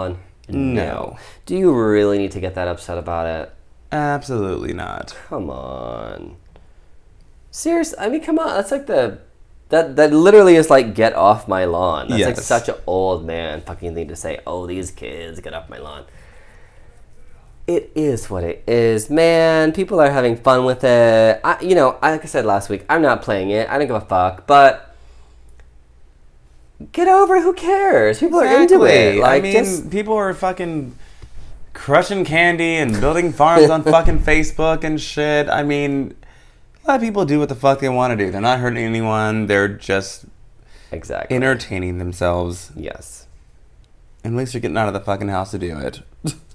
No. Do you really need to get that upset about it? Absolutely not. Come on. Seriously, I mean, come on. That's like the... That that literally is like, get off my lawn. That's like Yes. such an old man fucking thing to say. Oh, these kids, get off my lawn. It is what it is, man. People are having fun with it. I, you know, like I said last week, I'm not playing it. I don't give a fuck. But get over it. Who cares? People are into it. Like, I mean, just, people are fucking crushing candy and building farms on fucking Facebook and shit. I mean, a lot of people do what the fuck they want to do. They're not hurting anyone. They're just exactly entertaining themselves. Yes. And at least you're getting out of the fucking house to do it.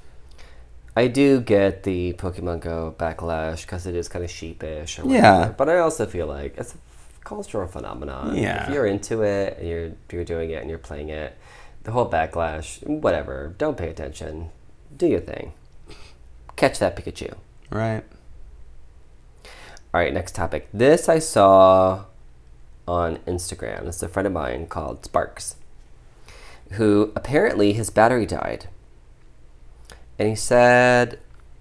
I do get the Pokemon Go backlash because it is kind of sheepish or whatever. Yeah. But I also feel like it's a cultural phenomenon. Yeah. If you're into it and you're you're doing it and you're playing it, the whole backlash, whatever. Don't pay attention. Do your thing. Catch that Pikachu. Right. All right, next topic. This I saw on Instagram. This is a friend of mine called Sparks, who apparently his battery died. And he said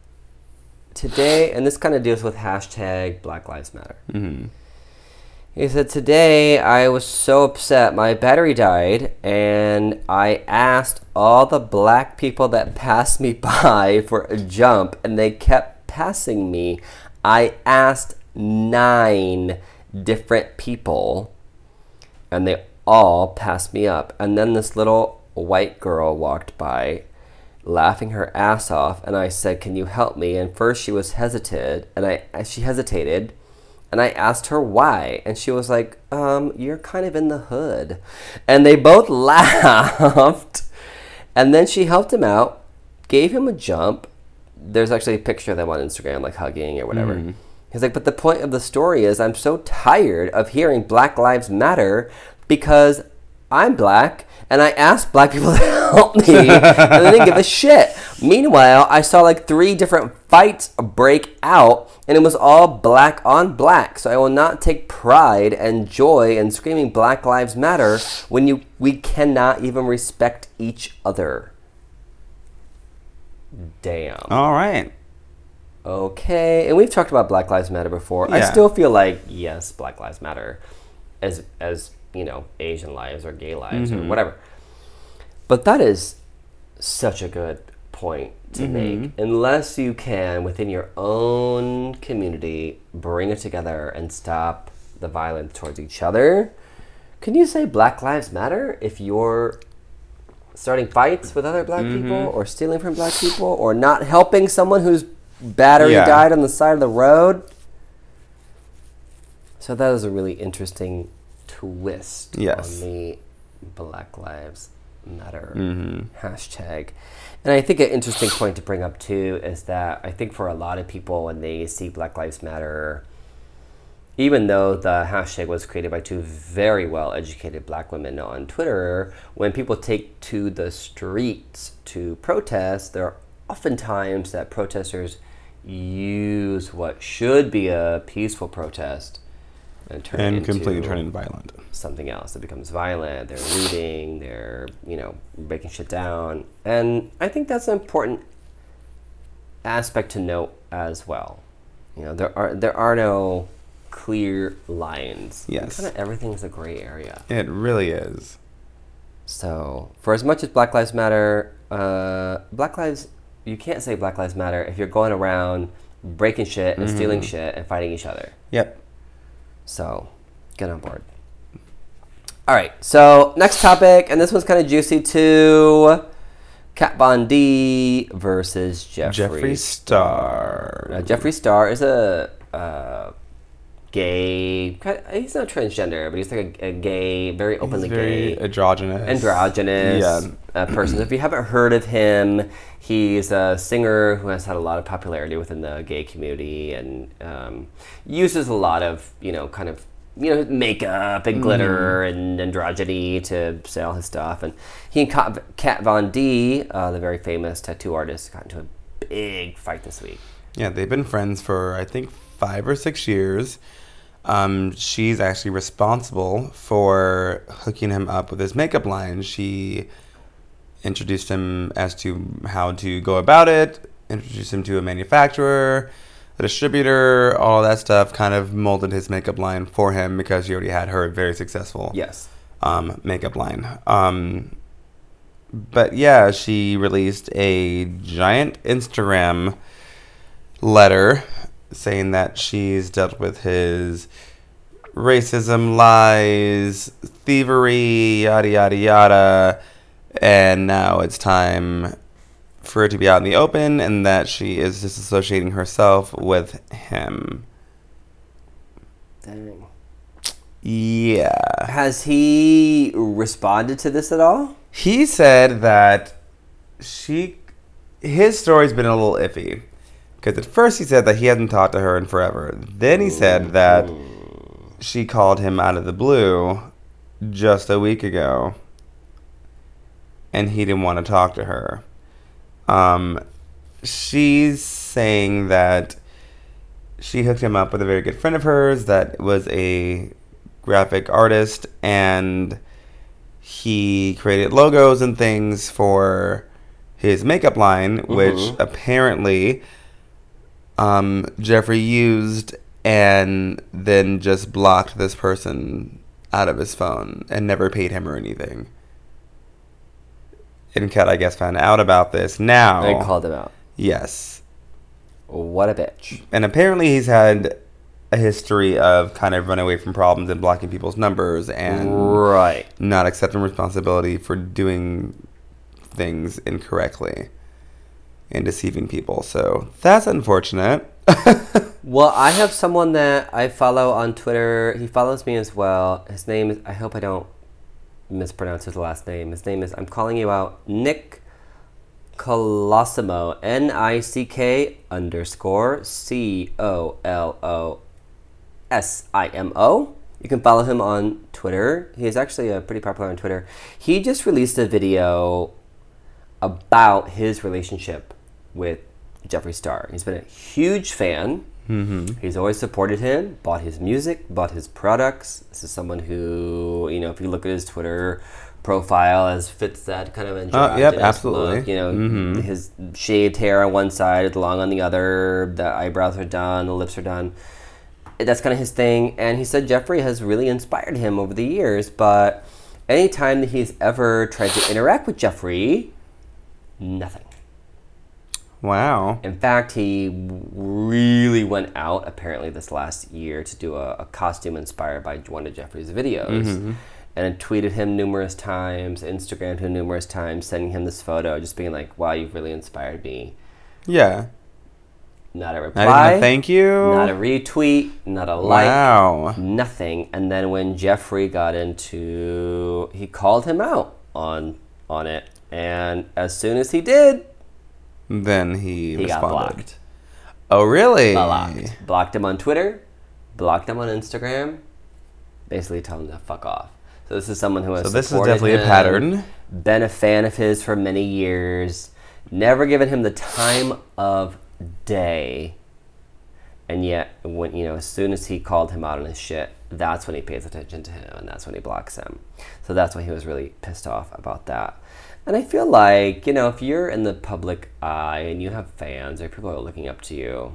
today, and this kind of deals with hashtag Black Lives Matter. Mm-hmm. He said, today I was so upset. My battery died, and I asked all the black people that passed me by for a jump, and they kept passing me. I asked nine different people, and they all passed me up. And then this little white girl walked by, laughing her ass off, and I said, can you help me? And first she was hesitant, and I she hesitated, and I asked her why, and she was like, um, you're kind of in the hood. And they both laughed, and then she helped him out, gave him a jump. There's actually a picture of them on Instagram, like hugging or whatever. Mm. He's like, but the point of the story is I'm so tired of hearing Black Lives Matter because I'm black, and I asked black people to help me, and they didn't give a shit. Meanwhile, I saw like three different fights break out, and it was all black on black. So I will not take pride and joy in screaming Black Lives Matter when you we cannot even respect each other. Damn. All right. Okay, and we've talked about Black Lives Matter before. Yeah. I still feel like, yes, Black Lives Matter, as as you know, Asian lives or gay lives mm-hmm. or whatever. But that is such a good point to mm-hmm. make. Unless you can, within your own community, bring it together and stop the violence towards each other. Can you say Black Lives Matter if you're starting fights with other black mm-hmm. people, or stealing from black people, or not helping someone whose battery yeah. died on the side of the road? So that is a really interesting twist yes. on the Black Lives Matter mm-hmm. hashtag. And I think an interesting point to bring up too is that I think for a lot of people, when they see Black Lives Matter, even though the hashtag was created by two very well-educated black women on Twitter, when people take to the streets to protest, there are oftentimes that protesters use what should be a peaceful protest and turn and into completely turn into violent. Something else that becomes violent. They're looting, they're, you know, breaking shit down. And I think that's an important aspect to note as well. You know, there are there are no clear lines. Yes. Kind of everything's a gray area. It really is. So, for as much as Black Lives Matter, uh, Black Lives, you can't say Black Lives Matter if you're going around breaking shit and mm-hmm. stealing shit and fighting each other. Yep. So, get on board. All right, so next topic, and this one's kind of juicy too. Kat Von D versus Jeffree, Jeffree Star. Now, Jeffree Star is a uh, gay, he's not transgender, but he's like a, a gay, very openly he's very gay. androgynous. Androgynous yeah. uh, person. If you haven't heard of him, he's a singer who has had a lot of popularity within the gay community and um, uses a lot of, you know, kind of, you know, makeup and glitter mm. and androgyny to sell his stuff. And he and Kat Von D, uh, the very famous tattoo artist, got into a big fight this week. Yeah, they've been friends for, I think, five or six years. Um, she's actually responsible for hooking him up with his makeup line. She introduced him as to how to go about it, introduced him to a manufacturer, a distributor, all that stuff, kind of molded his makeup line for him because she already had her very successful Yes. um, makeup line. Um, but yeah, she released a giant Instagram letter saying that she's dealt with his racism, lies, thievery, yada, yada, yada, and now it's time for it to be out in the open, and that she is disassociating herself with him. Dang. Yeah. Has he responded to this at all? He said that she, his story's been a little iffy. Because at first he said that he hadn't talked to her in forever. Then he said that she called him out of the blue just a week ago. And he didn't want to talk to her. Um, she's saying that she hooked him up with a very good friend of hers that was a graphic artist. And he created logos and things for his makeup line, mm-hmm. which apparently... Um, Jeffrey used and then just blocked this person out of his phone and never paid him or anything. And Kat, I guess, found out about this now. They called him out. Yes. What a bitch. And apparently he's had a history of kind of running away from problems and blocking people's numbers and right. not accepting responsibility for doing things incorrectly. And deceiving people. So that's unfortunate. Well, I have someone that I follow on Twitter. He follows me as well. His name is, I hope I don't mispronounce his last name. His name is, I'm calling you out, Nick Colosimo. N I C K underscore C O L O S I M O. You can follow him on Twitter. He is actually uh, pretty popular on Twitter. He just released a video about his relationship with Jeffree Star. He's been a huge fan. Mm-hmm. He's always supported him, bought his music, bought his products. This is someone who, you know, if you look at his Twitter profile, as fits that kind of androgynous uh, yep, absolutely. look. You know, mm-hmm. his shaved hair on one side, long on the other, the eyebrows are done, the lips are done. That's kind of his thing. And he said Jeffree has really inspired him over the years, but anytime that he's ever tried to interact with Jeffree, nothing. Wow. In fact, he really went out, apparently, this last year to do a, a costume inspired by one of Jeffree's videos. Mm-hmm. And tweeted him numerous times, Instagrammed him numerous times, sending him this photo, just being like, wow, you've really inspired me. Yeah. Not a reply. Not even a thank you. Not a retweet. Not a like. Wow. Nothing. And then when Jeffree got into... He called him out on on it. And as soon as he did... Then he, he responded. got blocked. Oh, really? Blocked. Blocked him on Twitter. Blocked him on Instagram. Basically telling him to fuck off. So this is someone who has So this is supported definitely him, a pattern. Been a fan of his for many years. Never given him the time of day. And yet, when you know, as soon as he called him out on his shit, that's when he pays attention to him, and that's when he blocks him. So that's why he was really pissed off about that. And I feel like, you know, if you're in the public eye and you have fans or people are looking up to you,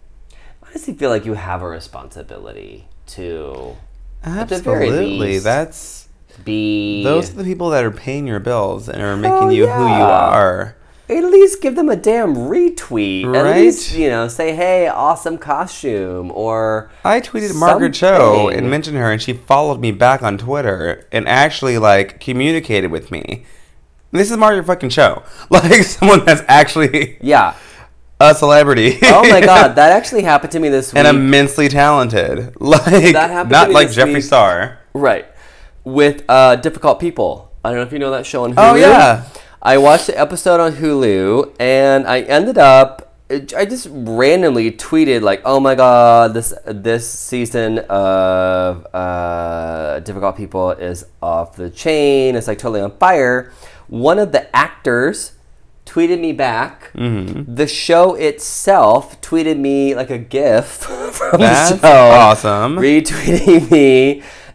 I honestly feel like you have a responsibility to, Absolutely. at the very least, that's be... Those are the people that are paying your bills and are Hell making you yeah. who you are. At least give them a damn retweet. Right? At least, you know, say, hey, awesome costume, or I tweeted Margaret Cho something. and mentioned her, and she followed me back on Twitter and actually, like, communicated with me. This is Margaret fucking Cho. Like, someone that's actually Yeah. a celebrity. Oh my god, that actually happened to me this week. And immensely talented. Like, That happened not to me like this Jeffree week. Star. Right. With uh, Difficult People. I don't know if you know that show on Hulu. Oh, yeah. I watched the episode on Hulu, and I ended up, I just randomly tweeted, like, oh my god, this this season of uh, Difficult People is off the chain. It's, like, totally on fire. One of the actors tweeted me back. Mm-hmm. The show itself tweeted me, like, a GIF from That's the show. awesome. Retweeting me.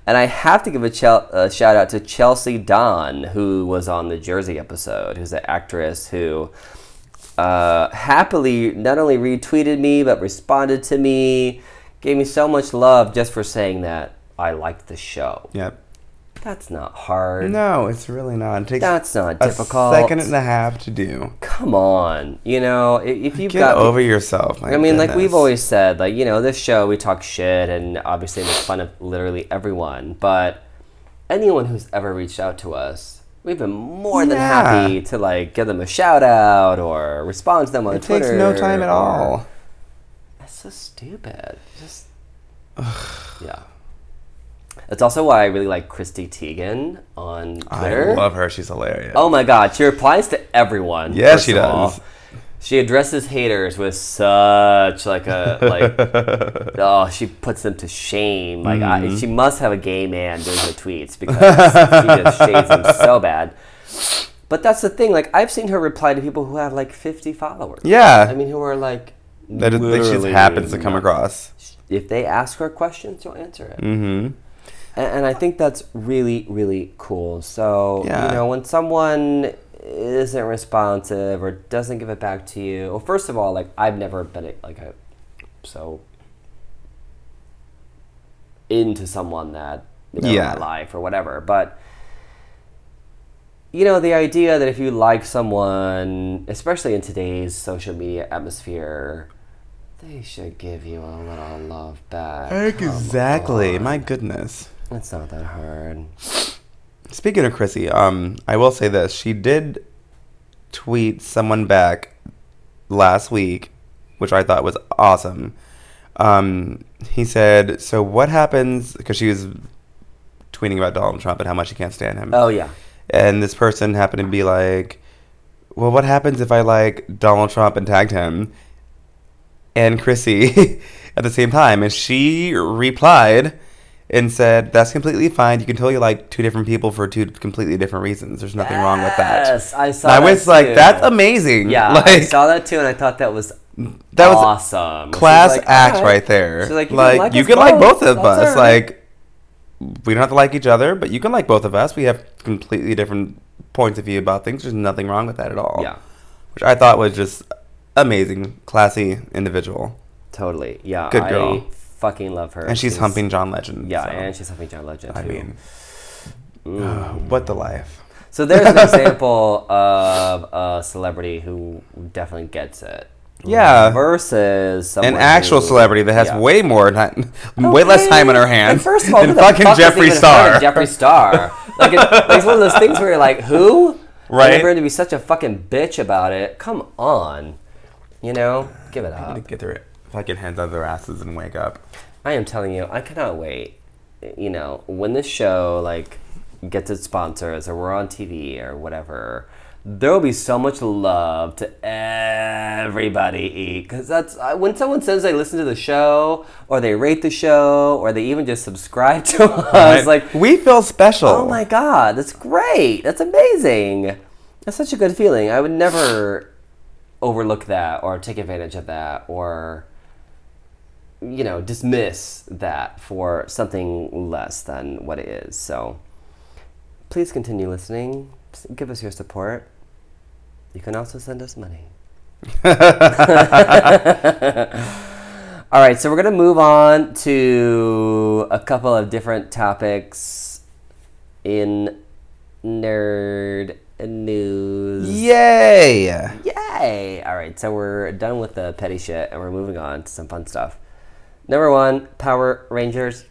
And I have to give a, chel- a shout out to Chelsea Don, who was on the Jersey episode, who's an actress who uh, happily not only retweeted me, but responded to me, gave me so much love just for saying that I liked the show. Yep. That's not hard. No, it's really not. It takes That's not a difficult. second and a half to do. Come on. You know, if, if you've Get got... over yourself, my I mean, like goodness. we've always said, like, you know, this show, we talk shit and obviously make fun of literally everyone. But anyone who's ever reached out to us, we've been more than Yeah. happy to, like, give them a shout out or respond to them on It Twitter. takes no time at or- all. That's so stupid. Just... yeah. That's also why I really like Christy Teigen on Twitter. I love her. She's hilarious. Oh my god, she replies to everyone. Yeah, first she of all. does. She addresses haters with such like a like oh, she puts them to shame. Like Mm-hmm. I, she must have a gay man doing her tweets because she just shades them so bad. But that's the thing. Like I've seen her reply to people who have like fifty followers. Yeah. I mean, who are like That, that she just literally happens to come not- across. If they ask her questions, she'll answer it. Mm-hmm. And, and I think that's really, really cool. So, Yeah. you know, when someone isn't responsive or doesn't give it back to you, well, first of all, like, I've never been, like, a, so into someone that, you know, Yeah. in my life or whatever. But, you know, the idea that if you like someone, especially in today's social media atmosphere, they should give you a little love back. Come Exactly. on. My goodness. It's not that hard. Speaking of Chrissy, um, I will say this. She did tweet someone back last week, which I thought was awesome. Um, he said, so what happens, because she was tweeting about Donald Trump and how much she can't stand him. Oh, yeah. And this person happened to be like, well, what happens if I like Donald Trump and tagged him? And Chrissy at the same time. And she replied and said, that's completely fine. You can totally like two different people for two completely different reasons. There's nothing wrong with that. Yes, I saw And I that was like, too. that's amazing. Yeah, like, I saw that too, and I thought that was that was awesome. class She's like, act "All right there. She's like, you like, can like you us can like both. both of That's us. all right. Like, we don't have to like each other, but you can like both of us. We have completely different points of view about things. There's nothing wrong with that at all. Yeah. Which I thought was just amazing, classy individual. Totally. Yeah. Good I girl. fucking love her. And she's humping John Legend. Yeah, so, and she's humping John Legend I too. mean, Mm. what the life. So there's an example of a celebrity who definitely gets it. Yeah. Versus someone An actual who- celebrity that has yeah. way more time, way less Okay. time on her Like, hands first of all, than who the fucking fuck has Jeffree even heard Star. of Jeffree Star. Like, it, like it's one of those things where you're like, who? Right. And for him to be such a fucking bitch about it. Come on. You know? Give it up. Get their fucking hands out of their asses and wake up. I am telling you, I cannot wait. You know, when this show, like, gets its sponsors or we're on T V or whatever, there will be so much love to everybody eat. Because that's, uh, when someone says they listen to the show or they rate the show or they even just subscribe to us, like, we feel special. oh my God, that's great. That's amazing. That's such a good feeling. I would never overlook that or take advantage of that or, you know, dismiss that for something less than what it is. So please continue listening. S- Give us your support. You can also send us money. All right, so we're going to move on to a couple of different topics in nerd news. Yay! Yay! All right, so we're done with the petty shit and we're moving on to some fun stuff. Number one, Power Rangers.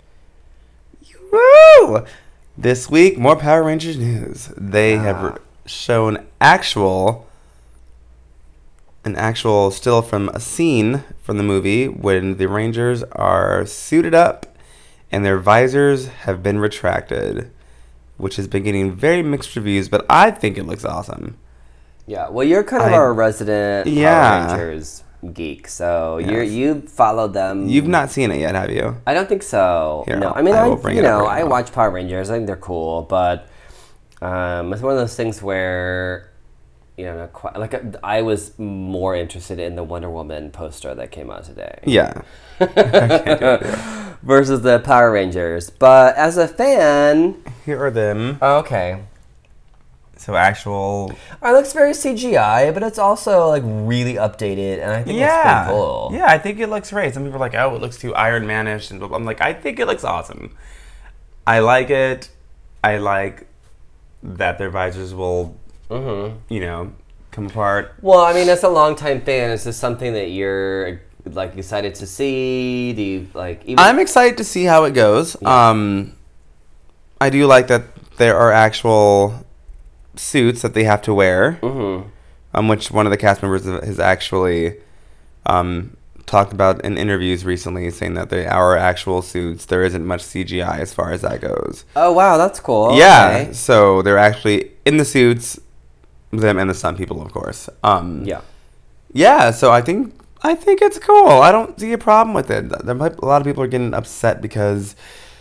Woo! This week, more Power Rangers news. They have Ah. re- shown actual, an actual still from a scene from the movie when the Rangers are suited up and their visors have been retracted, which has been getting very mixed reviews, but I think it looks awesome. Yeah, well, you're kind of I- our resident Yeah. Power Rangers geek, so Yes. you're you followed them. You've not seen it yet, have you? I don't think so. Here, no, I'll- I mean, I I, will bring you it up know, right I now. watch Power Rangers. I think they're cool, but um, it's one of those things where, you know, not quite, like I was more interested in the Wonder Woman poster that came out today. Yeah. I can't do it, yeah. versus the Power Rangers. But as a fan, Here are them. oh, okay. So actual. It looks very C G I, but it's also like really updated, and I think it's Yeah. pretty cool. Yeah, I think it looks great. Some people are like, oh, it looks too Iron Man-ish. And blah, blah. I'm like, I think it looks awesome. I like it. I like that their visors will, Mm-hmm. you know, come apart. Well, I mean, as a longtime fan, is this something that you're like excited to see? Do you like? Even- I'm excited to see how it goes. Yeah. Um, I do like that there are actual suits that they have to wear, mm-hmm. um, which one of the cast members has actually um, talked about in interviews recently, saying that they are actual suits. There isn't much C G I as far as that goes. Oh wow, that's cool. Yeah, Okay. so they're actually in the suits, them and the stunt people, of course. Um, Yeah. Yeah, so I think I think it's cool. I don't see a problem with it. There might, a lot of people are getting upset because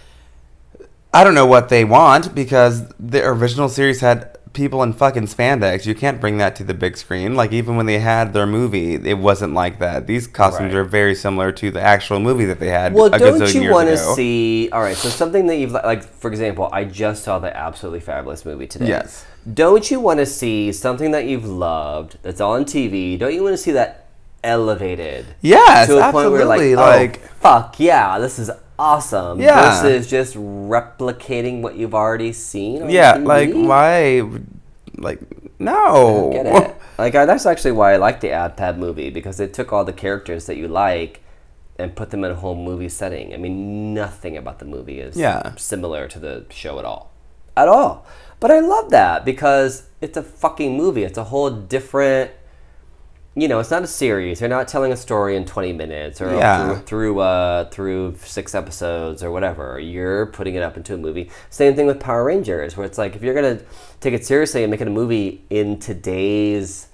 I don't know what they want, because the original series had people in fucking spandex. You can't bring that to the big screen. Like, even when they had their movie, it wasn't like that. These costumes Right. are very similar to the actual movie that they had Well, a don't gazillion you years want to ago. see? All right, so something that you've li- like, for example, I just saw the Absolutely Fabulous movie today. Yes. Don't you want to see something that you've loved that's on T V? Don't you want to see that elevated? Yes, to a absolutely. point where you're like, oh, like, fuck yeah, this is awesome. Yeah. Versus just replicating what you've already seen. On yeah, T V? like, why? Like, no. Get it? Like I, that's actually why I like the Ad Pad movie, because it took all the characters that you like and put them in a whole movie setting. I mean, nothing about the movie is Yeah. similar to the show at all, at all. But I love that because it's a fucking movie. It's a whole different. You know, it's not a series. They're not telling a story in twenty minutes or Yeah. through through, uh, through six episodes or whatever. You're putting it up into a movie. Same thing with Power Rangers, where it's like if you're gonna take it seriously and make it a movie in today's,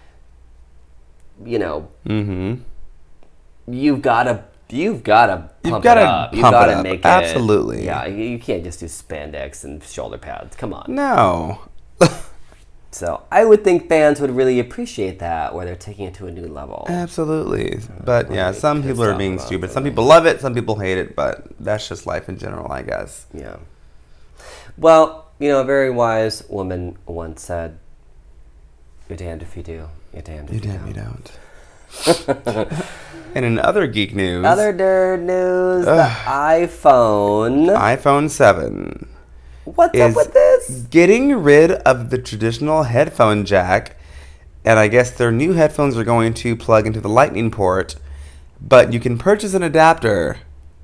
you know, Mm-hmm. you've gotta you've gotta You've pump gotta it up. You've pump it gotta up. make it Absolutely. Yeah, you, you can't just do spandex and shoulder pads. Come on. No. So I would think fans would really appreciate that, where they're taking it to a new level. Absolutely. But yeah, Right, some pissed people are off being about stupid. that. Some people love it, some people hate it, but that's just life in general, I guess. Yeah. Well, you know, a very wise woman once said, "You're damned if you do. You're damned if You you, damn, you don't." don't. And in other geek news, Other nerd news: the Ugh. iPhone. iPhone seven What's is up with this? getting rid of the traditional headphone jack, and I guess their new headphones are going to plug into the Lightning port, but you can purchase an adapter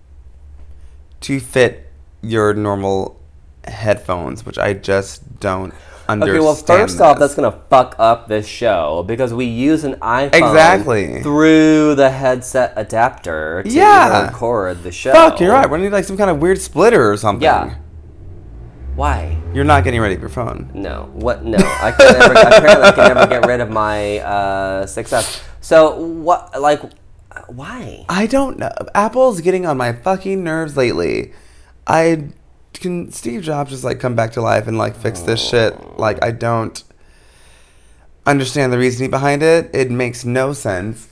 to fit your normal headphones, which I just don't understand. Okay, well, first off, this. that's gonna fuck up this show because we use an iPhone Exactly. through the headset adapter to Yeah. record the show. Fuck, you're right. We're gonna need like some kind of weird splitter or something. Yeah. Why? You're not getting rid of your phone. No. What? No. I can never. Apparently, I can never get rid of my uh, six S. So what? Like, why? I don't know. Apple's getting on my fucking nerves lately. I can Steve Jobs just like come back to life and like fix this shit. Like, I don't understand the reasoning behind it. It makes no sense.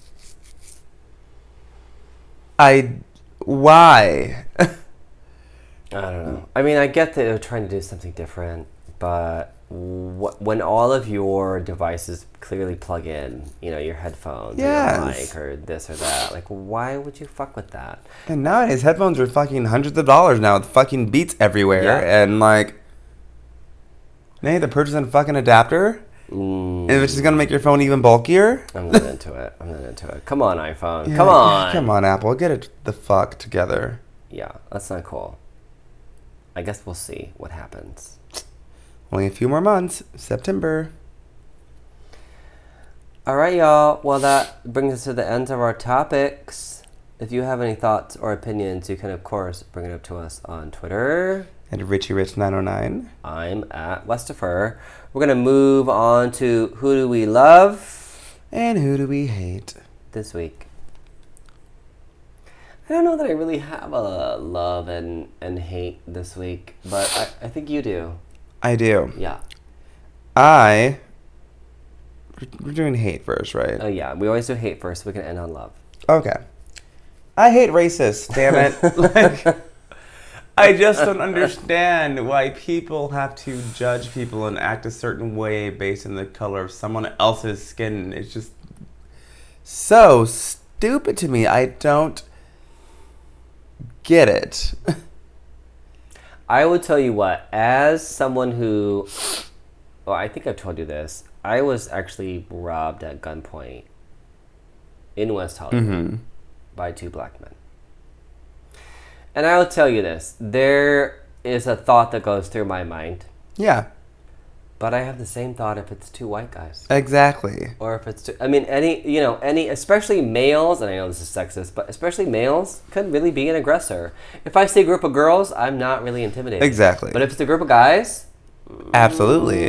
I why? I don't know. I mean, I get that they're trying to do something different, but wh- when all of your devices clearly plug in, you know, your headphones, or your Yes. mic, or this or that, like, why would you fuck with that? And nowadays headphones are fucking hundreds of dollars now with fucking Beats everywhere, Yeah. and like, now you have to purchase a fucking adapter, Mm, and which is gonna make your phone even bulkier. I'm not into it. I'm not into it. Come on, iPhone. Yeah, Come on. come on, Apple, get it the fuck together. Yeah, that's not cool. I guess we'll see what happens. Only a few more months. September. All right, y'all. Well, that brings us to the end of our topics. If you have any thoughts or opinions, you can, of course, bring it up to us on Twitter. And Richie Rich nine oh nine. I'm at Westifer. We're going to move on to Who Do We Love And who do we hate? this week. I don't know that I really have a love and, and hate this week, but I, I think you do. I do. Yeah. I. We're doing hate first, right? Oh, yeah. We always do hate first, so we can end on love. Okay. I hate racists, damn it. Like, I just don't understand why people have to judge people and act a certain way based on the color of someone else's skin. It's just so stupid to me. I don't get it. I will tell you what, as someone who, well, I think I've told you this, I was actually robbed at gunpoint in West Hollywood mm-hmm. by two black men. And I will tell you this, there is a thought that goes through my mind. Yeah. But I have the same thought if it's two white guys. Exactly. Or if it's two, I mean, any, you know, any, especially males, and I know this is sexist, but especially males could really be an aggressor. If I see a group of girls, I'm not really intimidated. Exactly. But if it's a group of guys. Absolutely.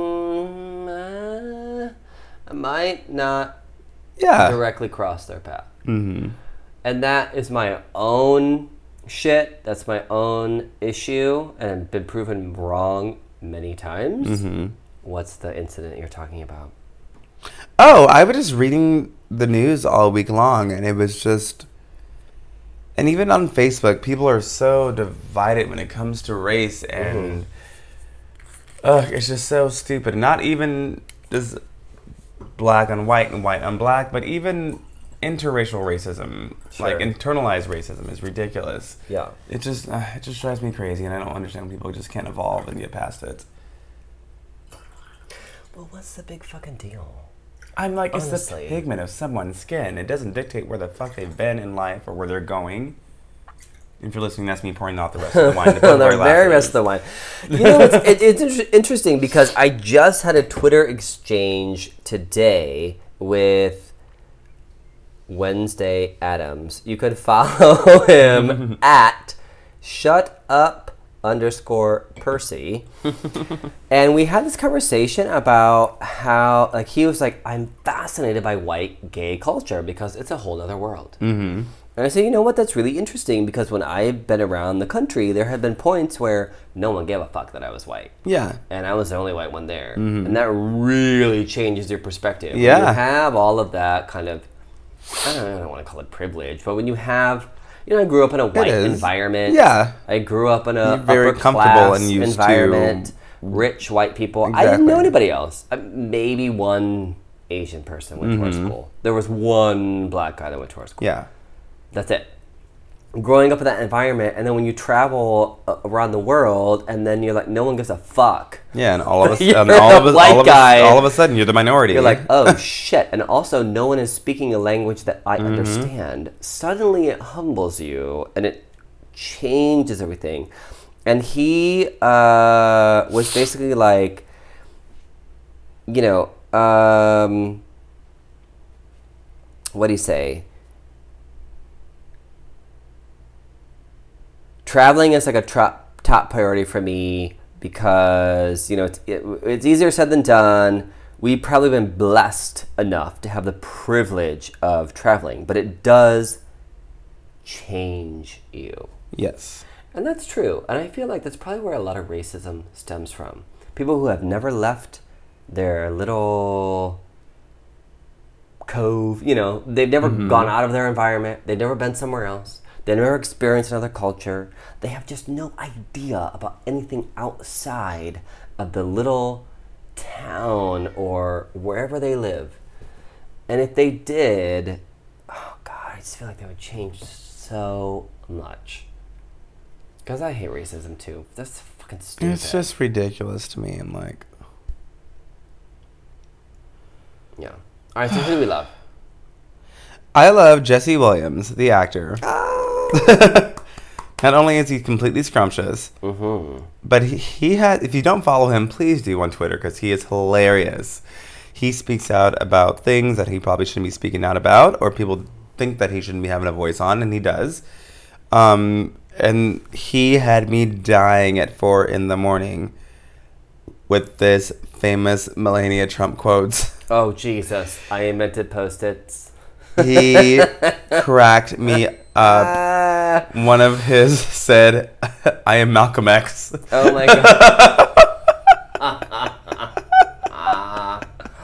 Mm, uh, I might not yeah. directly cross their path. Mm-hmm. And that is my own shit. That's my own issue. And I've been proven wrong many times. Mm-hmm. What's the incident you're talking about? Oh, I was just reading the news all week long, and it was just... And even on Facebook, people are so divided when it comes to race, and... Mm-hmm. Ugh, it's just so stupid. Not even just black on white and white on black, but even interracial racism, sure. like internalized racism, is ridiculous. Yeah. It just uh, it just drives me crazy, and I don't understand when people just can't evolve and get past it. Well, what's the big fucking deal? I'm like, Honestly. It's the pigment of someone's skin. It doesn't dictate where the fuck they've been in life or where they're going. If you're listening, that's me pouring out the rest of the wine. The the very rest of the wine. You know, it's, it, it's inter- interesting because I just had a Twitter exchange today with Wednesday Adams. You could follow him at shut up underscore Percy. And we had this conversation about how, like, he was like, I'm fascinated by white gay culture because it's a whole other world. Mm-hmm. And I say, you know what, that's really interesting because when I've been around the country, there have been points where no one gave a fuck that I was white. Yeah. And I was the only white one there. Mm-hmm. And that really changes your perspective. Yeah. When you have all of that kind of, I don't, I don't want to call it privilege, but when you have, you know, I grew up in a white environment. Yeah. I grew up in a You're very upper comfortable class and used environment, to... rich white people. Exactly. I didn't know anybody else. Uh, maybe one Asian person went mm-hmm. to our school. There was one black guy that went to our school. Yeah. That's it. Growing up in that environment, and then when you travel uh, around the world, and then you're like, no one gives a fuck. Yeah, and all of a, You're and all, of a, white all, of guy. a, all of a sudden, you're the minority. You're like, oh shit. And also, no one is speaking a language that I mm-hmm. understand. Suddenly, it humbles you, and it changes everything. And he uh, was basically like, you know, um, what do you say? Traveling is like a tra- top priority for me because, you know, it's, it, it's easier said than done. We've probably been blessed enough to have the privilege of traveling, but it does change you. Yes. And that's true. And I feel like that's probably where a lot of racism stems from. People who have never left their little cove, you know, they've never mm-hmm. gone out of their environment. They've never been somewhere else. They never experienced another culture. They have just no idea about anything outside of the little town or wherever they live. And if they did, oh God, I just feel like they would change so much. Because I hate racism too. That's fucking stupid. It's just ridiculous to me. I'm like... Yeah. All right, so who do we love? I love Jesse Williams, the actor. Not only is he completely scrumptious, mm-hmm. but he, he had, if you don't follow him, please do on Twitter because he is hilarious. He speaks out about things that he probably shouldn't be speaking out about, or people think that he shouldn't be having a voice on, and he does. Um, and he had me dying at four in the morning with this famous Melania Trump quotes. Oh, Jesus. I invented Post-its. He cracked me up. Uh, One of his said, I am Malcolm X. Oh my God.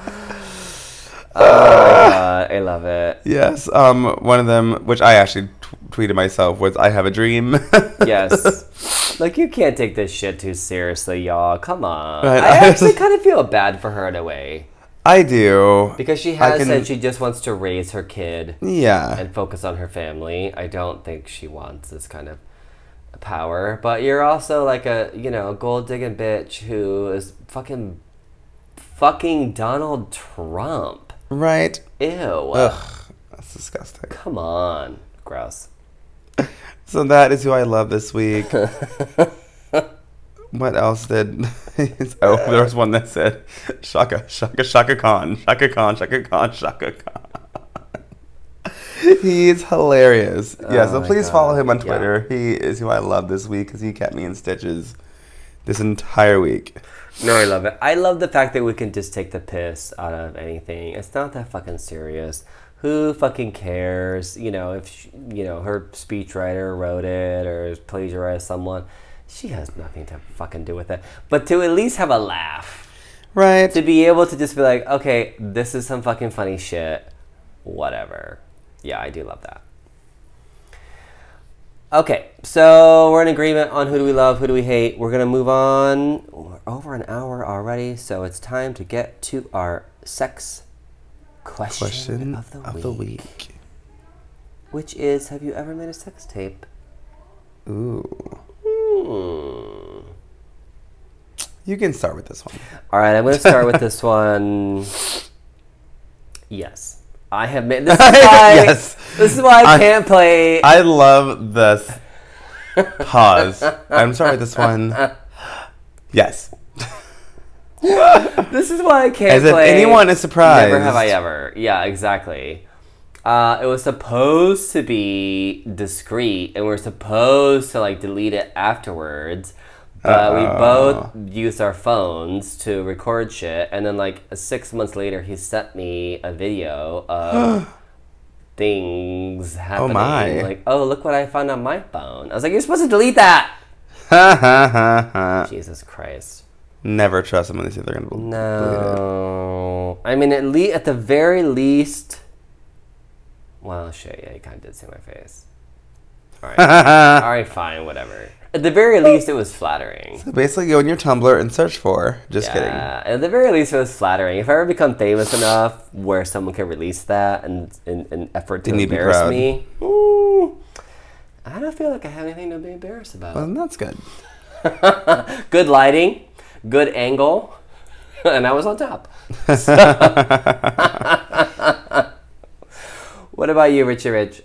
Oh my God. I love it. Yes. Um. One of them, which I actually t- tweeted myself was, I have a dream. Yes. Like, you can't take this shit too seriously, y'all. Come on. Right. I actually kind of feel bad for her in a way. I do. Because she I has can- said she just wants to raise her kid Yeah. and focus on her family. I don't think she wants this kind of power. But you're also like a, you know, gold-digging bitch who is fucking, fucking Donald Trump. Right. Ew. Ugh. That's disgusting. Come on. Gross. So that is who I love this week. What else did... oh, there was one that said, Shaka, Shaka, Shaka Khan, Shaka Khan, Shaka Khan, Shaka Khan. He's hilarious. Yeah, Oh so my please God. follow him on Yeah. Twitter. He is who I love this week because he kept me in stitches this entire week. No, I love it. I love the fact that we can just take the piss out of anything. It's not that fucking serious. Who fucking cares? You know, if, she, you know, her speechwriter wrote it or plagiarized someone, she has nothing to fucking do with it. But to at least have a laugh. Right. To be able to just be like, okay, this is some fucking funny shit. Whatever. Yeah, I do love that. Okay, so we're in agreement on who do we love, who do we hate. We're going to move on. We're over an hour already, so it's time to get to our sex question, Question of, the, of week, the week. which is, have you ever made a sex tape? Ooh. Hmm. You can start with this one. All right, I'm going to start with this one. Yes. I have made... This is why, Yes. This is why I, I- can't play... I love this pause. I'm sorry, this one. Yes. This is why I can't As if play... anyone is surprised. Never have I ever. Yeah, exactly. Uh, it was supposed to be discreet, and we're supposed to, like, delete it afterwards. But we Uh-oh. both used our phones to record shit, and then, like, six months later, he sent me a video of things happening. my. Like, oh, look what I found on my phone. I was like, you're supposed to delete that! Ha ha ha ha. Jesus Christ. Never trust them when they say they're going to delete it. No. I mean, at le- at the very least... Well, shit, yeah, you kind of did see my face. All right. All right, fine, whatever. At the very least, it was flattering. So basically, go on your Tumblr and search for. Just kidding. Yeah, at the very least, it was flattering. If I ever become famous enough where someone can release that and in an effort to Then you'd be embarrass proud. me, ooh, I don't feel like I have anything to be embarrassed about. Well, that's good. Good lighting, good angle, and I was on top. What about you, Richie Rich?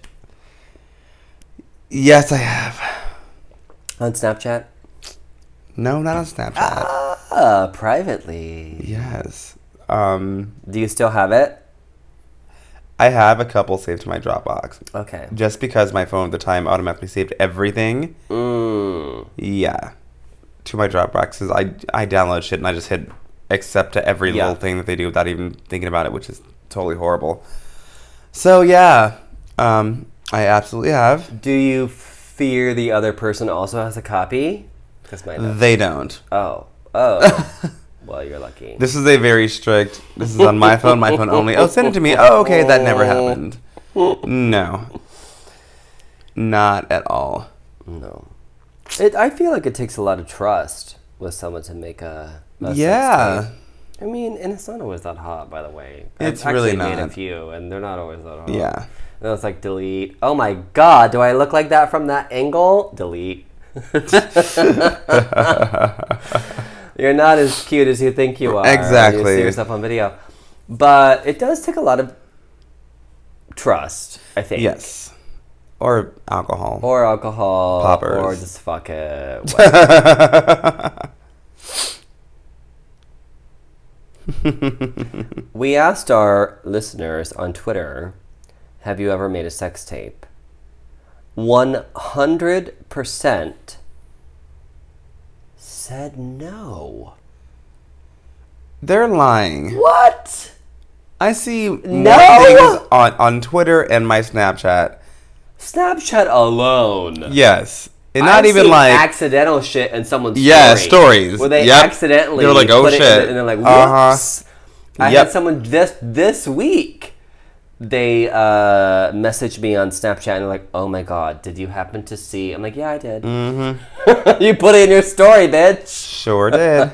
Yes, I have. On Snapchat? No, not on Snapchat. Ah, privately. Yes. Um, Do you still have it? I have a couple saved to my Dropbox. Okay. Just because my phone at the time automatically saved everything. Mm. Yeah. To my Dropboxes. I, I download shit and I just hit accept to every Yeah. little thing that they do without even thinking about it, which is totally horrible. So, yeah. Um, I absolutely have. Do you fear the other person also has a copy? That's my note. They don't. Oh. Oh. Well, you're lucky. This is a very strict, this is on my phone, my phone only. Oh, send it to me. Oh, okay, that never happened. No. Not at all. No. It, I feel like it takes a lot of trust with someone to make a, a sex Yeah. tape. I mean, and it's not always that hot, by the way. It's I've really actually made a not. few, and they're not always that hot. Yeah. And it's like, delete. Oh my god, do I look like that from that angle? Delete. You're not as cute as you think you are. when Exactly. You see yourself on video. But it does take a lot of trust, I think. Yes. Or alcohol. Or alcohol. Poppers. Or just fuck it. Whatever. We asked our listeners on Twitter, have you ever made a sex tape? one hundred percent said no. They're lying. What? I see more No! things on, on Twitter and my Snapchat. Snapchat alone. Yes. And not I've even seen like... accidental shit in someone's Yeah, story. stories. Where they Yep. accidentally They're like, oh, put it in shit. the- and they're like, Uh-huh. whoops. I Yep. had someone this this week they uh, messaged me on Snapchat and they're like, "Oh my god, did you happen to see?" I'm like, "Yeah, I did." Mm-hmm. You put it in your story, bitch. Sure did.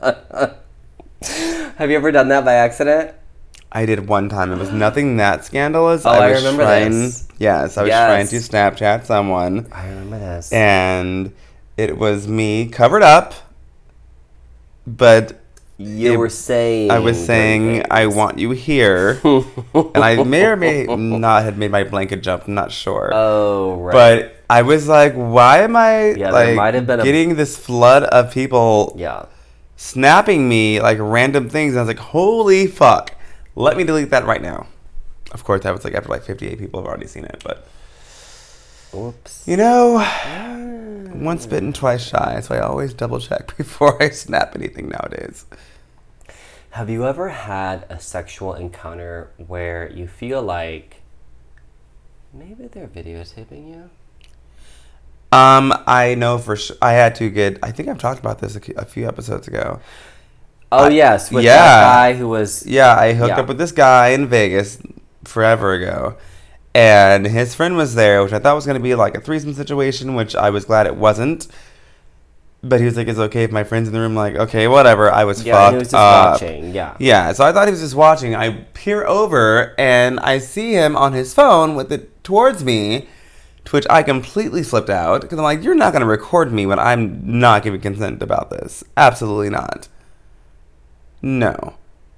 Have you ever done that by accident? I did one time. It was nothing that scandalous. Oh, I, I was remember trying, this. Yes, I was Yes. trying to Snapchat someone. I remember this. And it was me covered up, but You it- were saying... I was dirty saying, things. I want you here. And I may or may not have made my blanket jump. I'm not sure. Oh, right. But I was like, why am I Yeah, there might like have been a- getting this flood of people Yeah. snapping me like random things? And I was like, holy fuck. Let me delete that right now. Of course, that was like after like fifty-eight people have already seen it. But, Oops. you know, once bitten, twice shy. So I always double check before I snap anything nowadays. Have you ever had a sexual encounter where you feel like maybe they're videotaping you? Um, I know for sure. I had to get, I think I've talked about this a, a few episodes ago. Oh, I- yes. With yeah. that guy who was... Yeah, I hooked Yeah. up with this guy in Vegas forever ago. And his friend was there, which I thought was going to be like a threesome situation, which I was glad it wasn't. But he was like, "It's okay if my friend's in the room." Like, okay, whatever. I was Yeah, fucked he was just up. watching. Yeah. Yeah, so I thought he was just watching. I peer over and I see him on his phone with it towards me, to which I completely flipped out because I'm like, "You're not going to record me when I'm not giving consent about this. Absolutely not. No."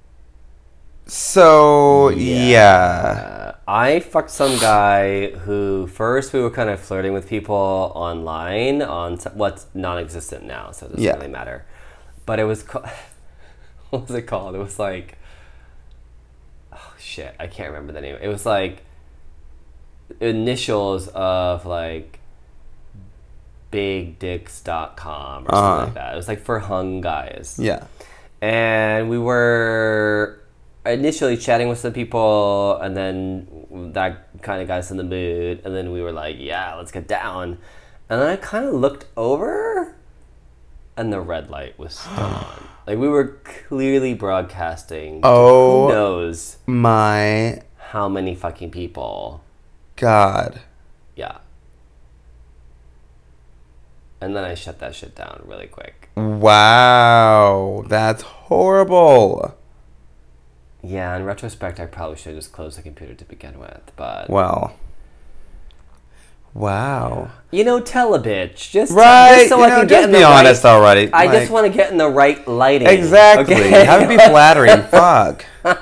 So, yeah. Uh, I fucked some guy who first we were kind of flirting with people online on s- what's non-existent now, so it doesn't Yeah. really matter. But it was ca- what was it called? It was like oh shit, I can't remember the name. It was like initials of like big dicks dot com or Uh-huh. something like that. It was like for hung guys. Yeah. And we were initially chatting with some people, and then that kind of got us in the mood, and then we were like, yeah, let's get down. And then I kind of looked over, and the red light was still on. Like, we were clearly broadcasting to Oh. who knows My how many fucking people. God. Yeah. And then I shut that shit down really quick. Wow. That's horrible. Yeah, in retrospect, I probably should have just closed the computer to begin with, but... Well. Wow. You know, tell a bitch. Just, Right. just so you I know, can just get in be the honest right... already. I Like, just want to get in the right lighting. Exactly. Okay? Have it be flattering. Fuck.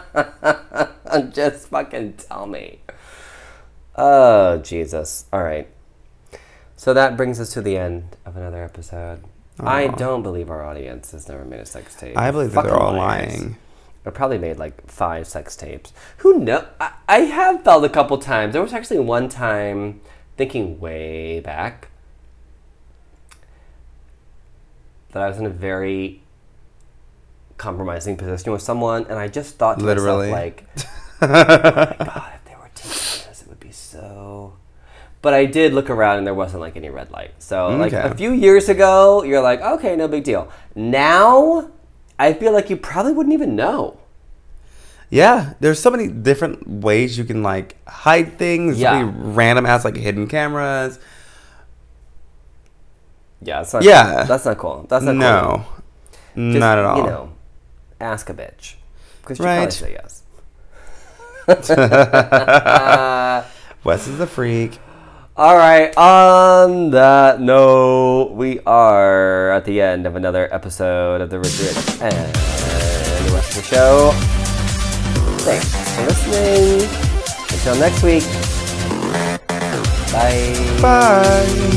Just fucking tell me. Oh, Jesus. All right. So that brings us to the end of another episode. I Aw. don't believe our audience has never made a sex tape. I believe that Fucking they're all liars. lying. I probably made like five sex tapes. Who know? I, I have felt a couple times. There was actually one time, thinking way back, that I was in a very compromising position with someone, and I just thought to Literally. myself, like, oh my God, if they were taping this, it would be so... But I did look around, and there wasn't like any red light. So like Okay. a few years ago, you're like, okay, no big deal. Now, I feel like you probably wouldn't even know. Yeah, there's so many different ways you can like hide things. Yeah. So many random ass like hidden cameras. Yeah, that's not Yeah. cool. That's not cool. That's not cool. No, Just, not at all. You know, ask a bitch. Because she'll Right. probably say yes. uh, Wes is a freak. all right, on that note, we are at the end of another episode of The Rich Rich and the rest of the show. Thanks for listening. Until next week. Bye. Bye.